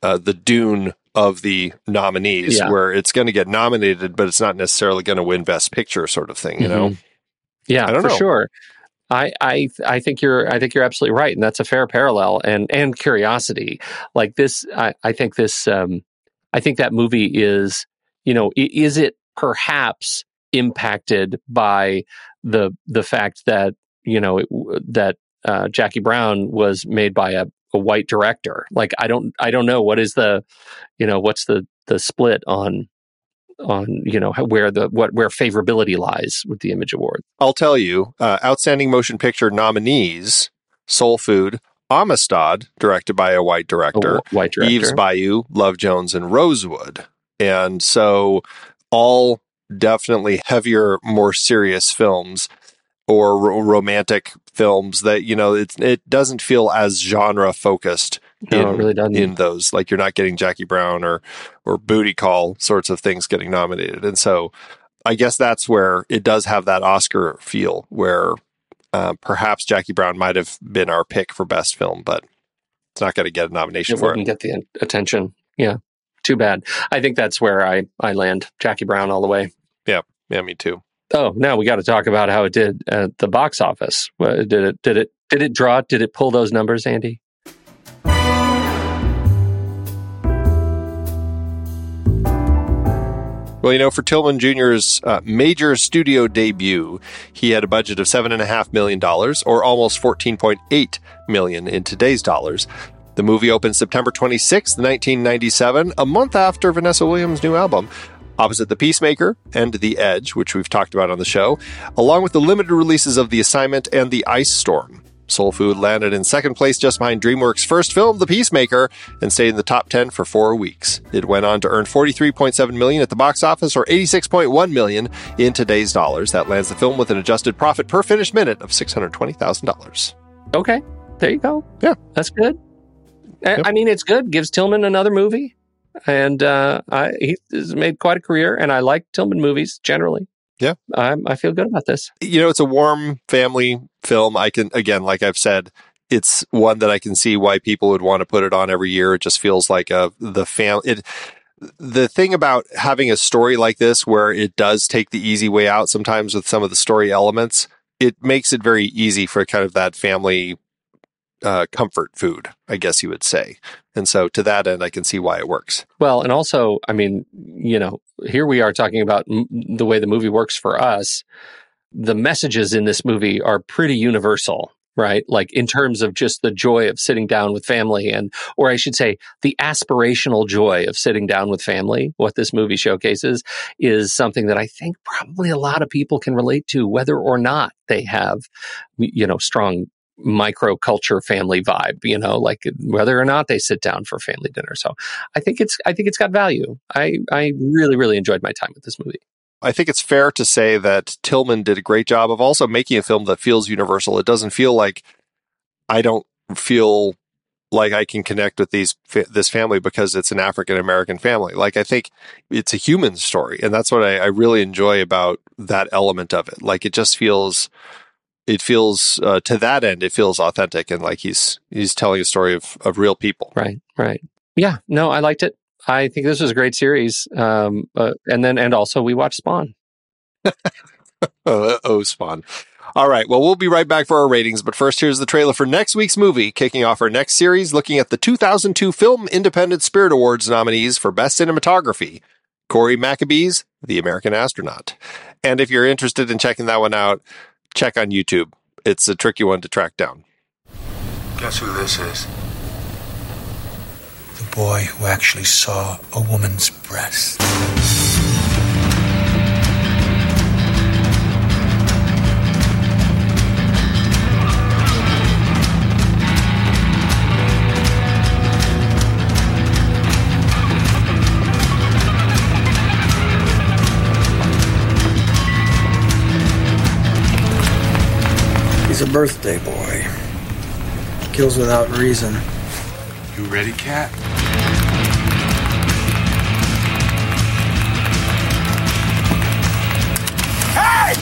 Dune of the nominees, where it's going to get nominated, but it's not necessarily going to win Best Picture sort of thing, Yeah, I don't know. Sure. I think you're absolutely right, and that's a fair parallel and curiosity. Like this, I think that movie is, is it perhaps impacted by the fact that Jackie Brown was made by a white director? Like I don't know what is the what's the split on where favorability lies with the Image Award. I'll tell you, Outstanding Motion Picture nominees: Soul Food, Amistad, directed by a white director, Yves Bayou, Love Jones, and Rosewood. And so all definitely heavier, more serious films or romantic films that, it doesn't feel as genre focused. No, it really doesn't. In those, like you're not getting Jackie Brown or Booty Call sorts of things getting nominated. And so I guess that's where it does have that Oscar feel, where Perhaps Jackie Brown might have been our pick for best film, but it's not going to get a nomination for it. Wouldn't get the attention. Yeah, too bad. I think that's where I land. Jackie Brown all the way. Yeah, me too. Oh, now we got to talk about how it did at the box office. Did it draw? Did it pull those numbers, Andy? Well, for Tillman Jr.'s major studio debut, he had a budget of $7.5 million, or almost $14.8 million in today's dollars. The movie opened September 26, 1997, a month after Vanessa Williams' new album, opposite The Peacemaker and The Edge, which we've talked about on the show, along with the limited releases of The Assignment and The Ice Storm. Soul Food landed in second place just behind DreamWorks' first film, The Peacemaker, and stayed in the top 10 for 4 weeks. It went on to earn $43.7 million at the box office, or $86.1 million in today's dollars. That lands the film with an adjusted profit per finished minute of $620,000. Okay, there you go. Yeah. That's good. Yep. I mean, it's good. Gives Tillman another movie. And he's made quite a career, and I like Tillman movies generally. Yeah. I feel good about this. It's a warm family film. I can, again, like I've said, it's one that I can see why people would want to put it on every year. It just feels like the thing about having a story like this, where it does take the easy way out sometimes with some of the story elements, it makes it very easy for kind of that family comfort food, I guess you would say. And so to that end, I can see why it works. Well, and also, I mean, here we are talking about the way the movie works for us. The messages in this movie are pretty universal, right? Like in terms of just the joy of sitting down with family, or I should say the aspirational joy of sitting down with family. What this movie showcases is something that I think probably a lot of people can relate to, whether or not they have, strong microculture family vibe, like whether or not they sit down for family dinner. So I think it's got value. I really, really enjoyed my time with this movie. I think it's fair to say that Tillman did a great job of also making a film that feels universal. It doesn't feel like I don't feel like I can connect with this family because it's an African American family. Like, I think it's a human story, and that's what I really enjoy about that element of it. Like, it just feels. It feels to that end, it feels authentic, and like he's telling a story of real people. Right. Yeah, no, I liked it. I think this was a great series. And also we watched Spawn. Spawn. All right. Well, we'll be right back for our ratings, but first, here's the trailer for next week's movie, kicking off our next series, looking at the 2002 Film Independent Spirit Awards nominees for Best Cinematography: Corey Maccabee's The American Astronaut. And if you're interested in checking that one out, check on YouTube. It's a tricky one to track down. Guess who this is? The boy who actually saw a woman's breast. He's a birthday boy. Kills without reason. You ready, Cat? Hey!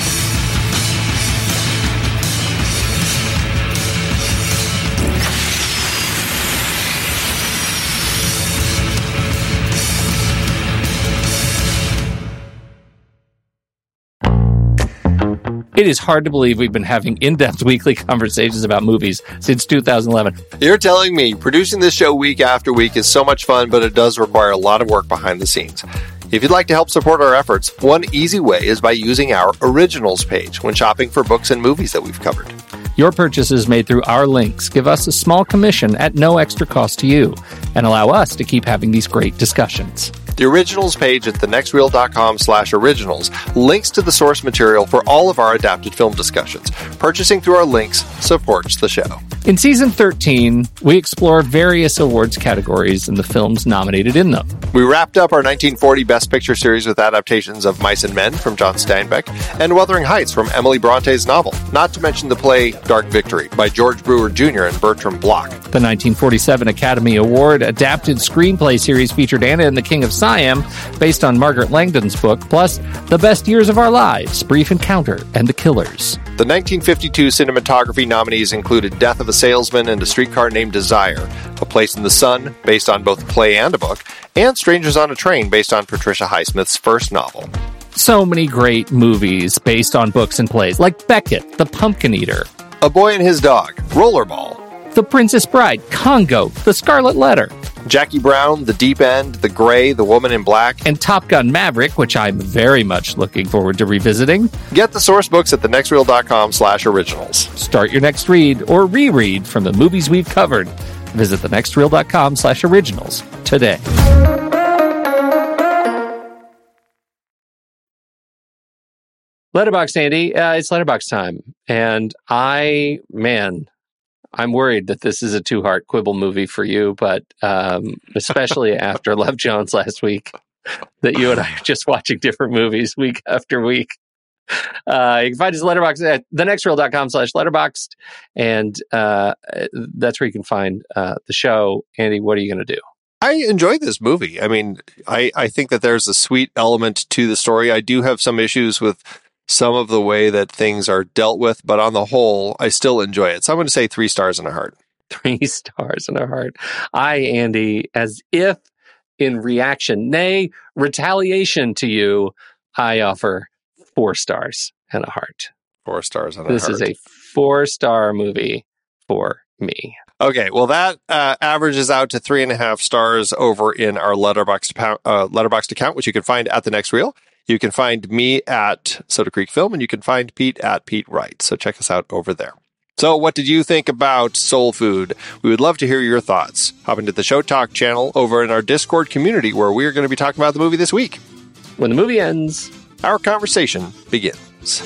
It is hard to believe we've been having in-depth weekly conversations about movies since 2011. You're telling me producing this show week after week is so much fun, but it does require a lot of work behind the scenes. If you'd like to help support our efforts, one easy way is by using our Originals page when shopping for books and movies that we've covered. Your purchases made through our links give us a small commission at no extra cost to you and allow us to keep having these great discussions. The Originals page at thenextreel.com/originals links to the source material for all of our adapted film discussions. Purchasing through our links supports the show. In Season 13, we explore various awards categories and the films nominated in them. We wrapped up our 1940 Best Picture series with adaptations of Mice and Men from John Steinbeck and Wuthering Heights from Emily Bronte's novel, not to mention the play Dark Victory by George Brewer Jr. and Bertram Bloch. The 1947 Academy Award adapted screenplay series featured Anna and the King of I Am, based on Margaret Langdon's book, plus The Best Years of Our Lives, Brief Encounter, and The Killers. The 1952 cinematography nominees included Death of a Salesman and A Streetcar Named Desire, A Place in the Sun, based on both a play and a book, and Strangers on a Train, based on Patricia Highsmith's first novel. So many great movies based on books and plays, like Beckett, The Pumpkin Eater, A Boy and His Dog, Rollerball, The Princess Bride, Congo, The Scarlet Letter, Jackie Brown, The Deep End, The Gray, The Woman in Black, and Top Gun Maverick, which I'm very much looking forward to revisiting. Get the source books at thenextreel.com/originals. Start your next read or reread from the movies we've covered. Visit thenextreel.com/originals today. Letterboxd, Andy. It's Letterboxd time. And I'm worried that this is a two-heart quibble movie for you, but especially after Love Jones last week, that you and I are just watching different movies week after week. You can find us at Letterboxd at thenextreel.com/letterboxd, and that's where you can find the show. Andy, what are you going to do? I enjoyed this movie. I mean, I think that there's a sweet element to the story. I do have some issues with some of the way that things are dealt with, but on the whole, I still enjoy it. So I'm going to say 3 stars and a heart. 3 stars and a heart. Andy, as if in reaction, nay, retaliation to you, I offer 4 stars and a heart. 4 stars and a heart. This is a 4-star movie for me. Okay, well, that averages out to 3.5 stars over in our Letterboxd account, which you can find at The Next Reel. You can find me at Soda Creek Film, and you can find Pete at Pete Wright. So check us out over there. So what did you think about Soul Food? We would love to hear your thoughts. Hop into the Show Talk channel over in our Discord community, where we are going to be talking about the movie this week. When the movie ends, our conversation begins.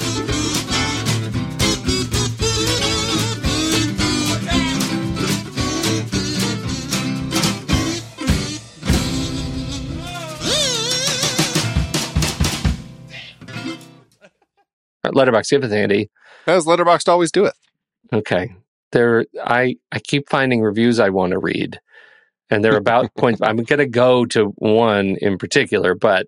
Letterboxd, give it, Andy. As Letterboxd always doeth. Okay. I keep finding reviews I want to read, and they're about points. I'm going to go to one in particular, but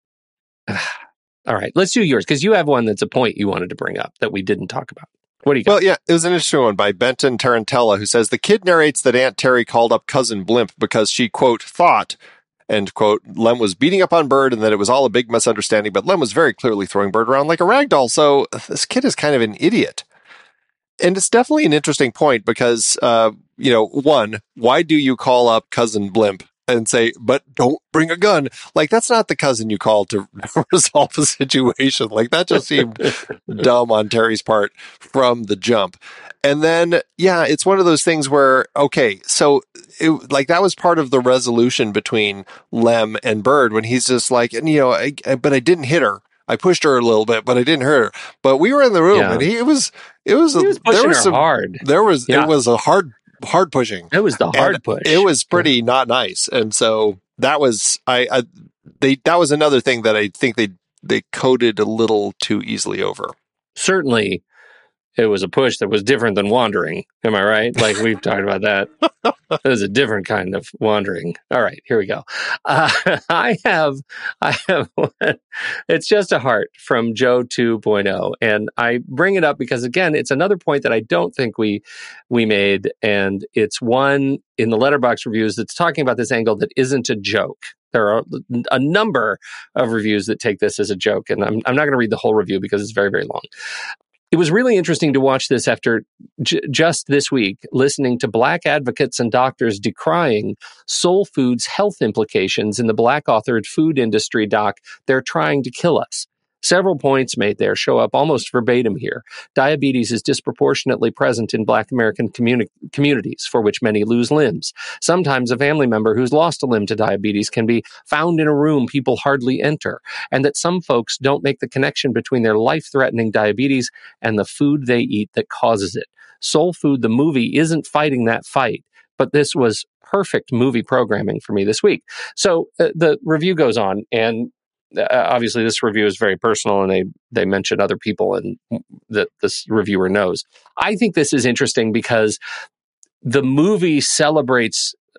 all right, let's do yours, because you have one that's a point you wanted to bring up that we didn't talk about. What do you got? Well, yeah, it was an interesting one by Benton Tarantella, who says, the kid narrates that Aunt Terry called up Cousin Blimp because she, quote, thought, end quote, Lem was beating up on Bird and that it was all a big misunderstanding, but Lem was very clearly throwing Bird around like a rag doll, so this kid is kind of an idiot. And it's definitely an interesting point because, one, why do you call up Cousin Blimp and say, but don't bring a gun? Like, that's not the cousin you call to resolve a situation. Like, that just seemed dumb on Terry's part from the jump. And then, yeah, it's one of those things where, okay, so that was part of the resolution between Lem and Bird when he's just like, but I didn't hit her. I pushed her a little bit, but I didn't hurt her. But we were in the room, and it was hard. It was a hard pushing. It was the hard push. It was pretty not nice, and so that was that was another thing that I think they coded a little too easily over. Certainly, it was a push that was different than wandering. Am I right? Like, we've talked about that. It was a different kind of wandering. All right, here we go. I have one. It's just a heart from Joe 2.0. And I bring it up because, again, it's another point that I don't think we made. And it's one in the Letterboxd reviews that's talking about this angle that isn't a joke. There are a number of reviews that take this as a joke. And I'm not going to read the whole review because it's very, very long. It was really interesting to watch this after just this week, listening to Black advocates and doctors decrying Soul Food's health implications in the Black-authored food industry doc, They're Trying to Kill Us. Several points made there show up almost verbatim here. Diabetes is disproportionately present in Black American communities, for which many lose limbs. Sometimes a family member who's lost a limb to diabetes can be found in a room people hardly enter, and that some folks don't make the connection between their life-threatening diabetes and the food they eat that causes it. Soul Food, the movie, isn't fighting that fight, but this was perfect movie programming for me this week. So the review goes on, and obviously this review is very personal, and they mention other people and that this reviewer knows. I think this is interesting because the movie celebrates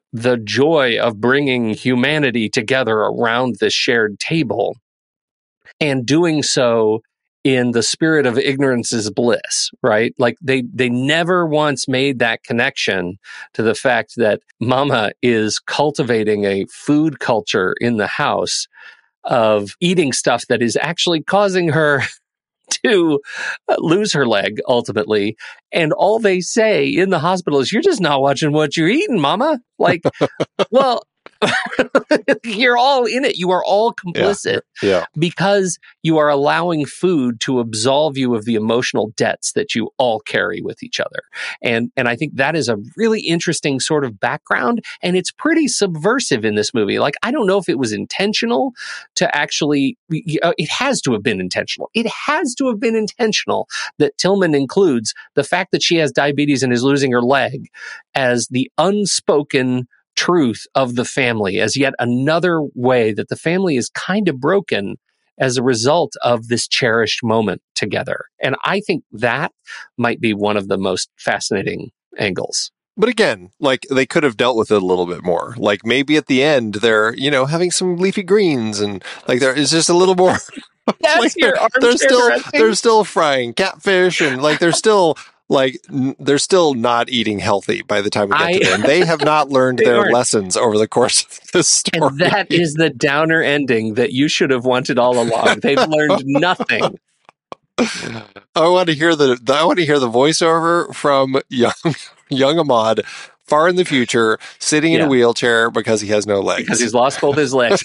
the joy of bringing humanity together around this shared table and doing so in the spirit of ignorance is bliss, right? Like they never once made that connection to the fact that Mama is cultivating a food culture in the house of eating stuff that is actually causing her to lose her leg ultimately. And all they say in the hospital is, you're just not watching what you're eating, Mama. Like, well, you're all in it. You are all complicit because you are allowing food to absolve you of the emotional debts that you all carry with each other. And I think that is a really interesting sort of background, and it's pretty subversive in this movie. Like, I don't know if it was intentional to actually, it has to have been intentional. It has to have been intentional that Tillman includes the fact that she has diabetes and is losing her leg as the unspoken truth of the family, as yet another way that the family is kind of broken as a result of this cherished moment together. And I think that might be one of the most fascinating angles. But again, like, they could have dealt with it a little bit more. Like, maybe at the end they're, having some leafy greens, and like there is just a little more. That's like, they're still frying catfish, and like they're still not eating healthy by the time we get to the end. They have not learned their lessons over the course of this story. And that is the downer ending that you should have wanted all along. They've learned nothing. I want to hear the voiceover from young Ahmad, far in the future, sitting in a wheelchair because he has no legs. Because he's lost both his legs.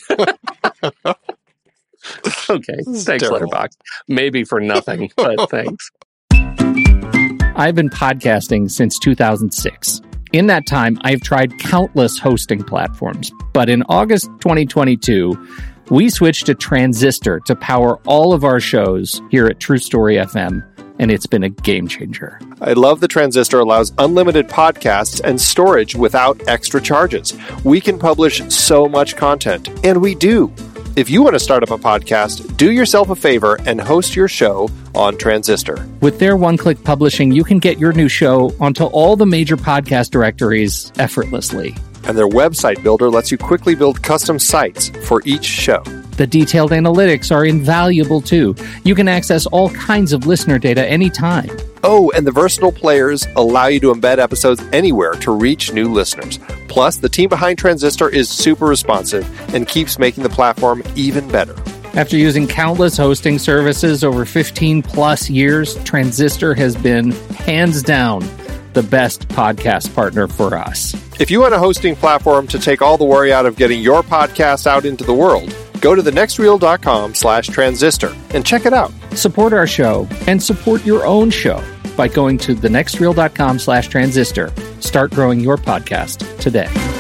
Okay, thanks, Letterboxd. Maybe for nothing, but thanks. I've been podcasting since 2006. In that time, I've tried countless hosting platforms, but in August 2022, we switched to Transistor to power all of our shows here at True Story FM, and it's been a game changer. I love that Transistor allows unlimited podcasts and storage without extra charges. We can publish so much content, and we do. If you want to start up a podcast, do yourself a favor and host your show on Transistor. With their one-click publishing, you can get your new show onto all the major podcast directories effortlessly. And their website builder lets you quickly build custom sites for each show. The detailed analytics are invaluable too. You can access all kinds of listener data anytime. Oh, and the versatile players allow you to embed episodes anywhere to reach new listeners. Plus, the team behind Transistor is super responsive and keeps making the platform even better. After using countless hosting services over 15 plus years, Transistor has been, hands down, the best podcast partner for us. If you want a hosting platform to take all the worry out of getting your podcast out into the world, go to thenextreel.com/transistor and check it out. Support our show and support your own show by going to thenextreel.com/transistor. Start growing your podcast today.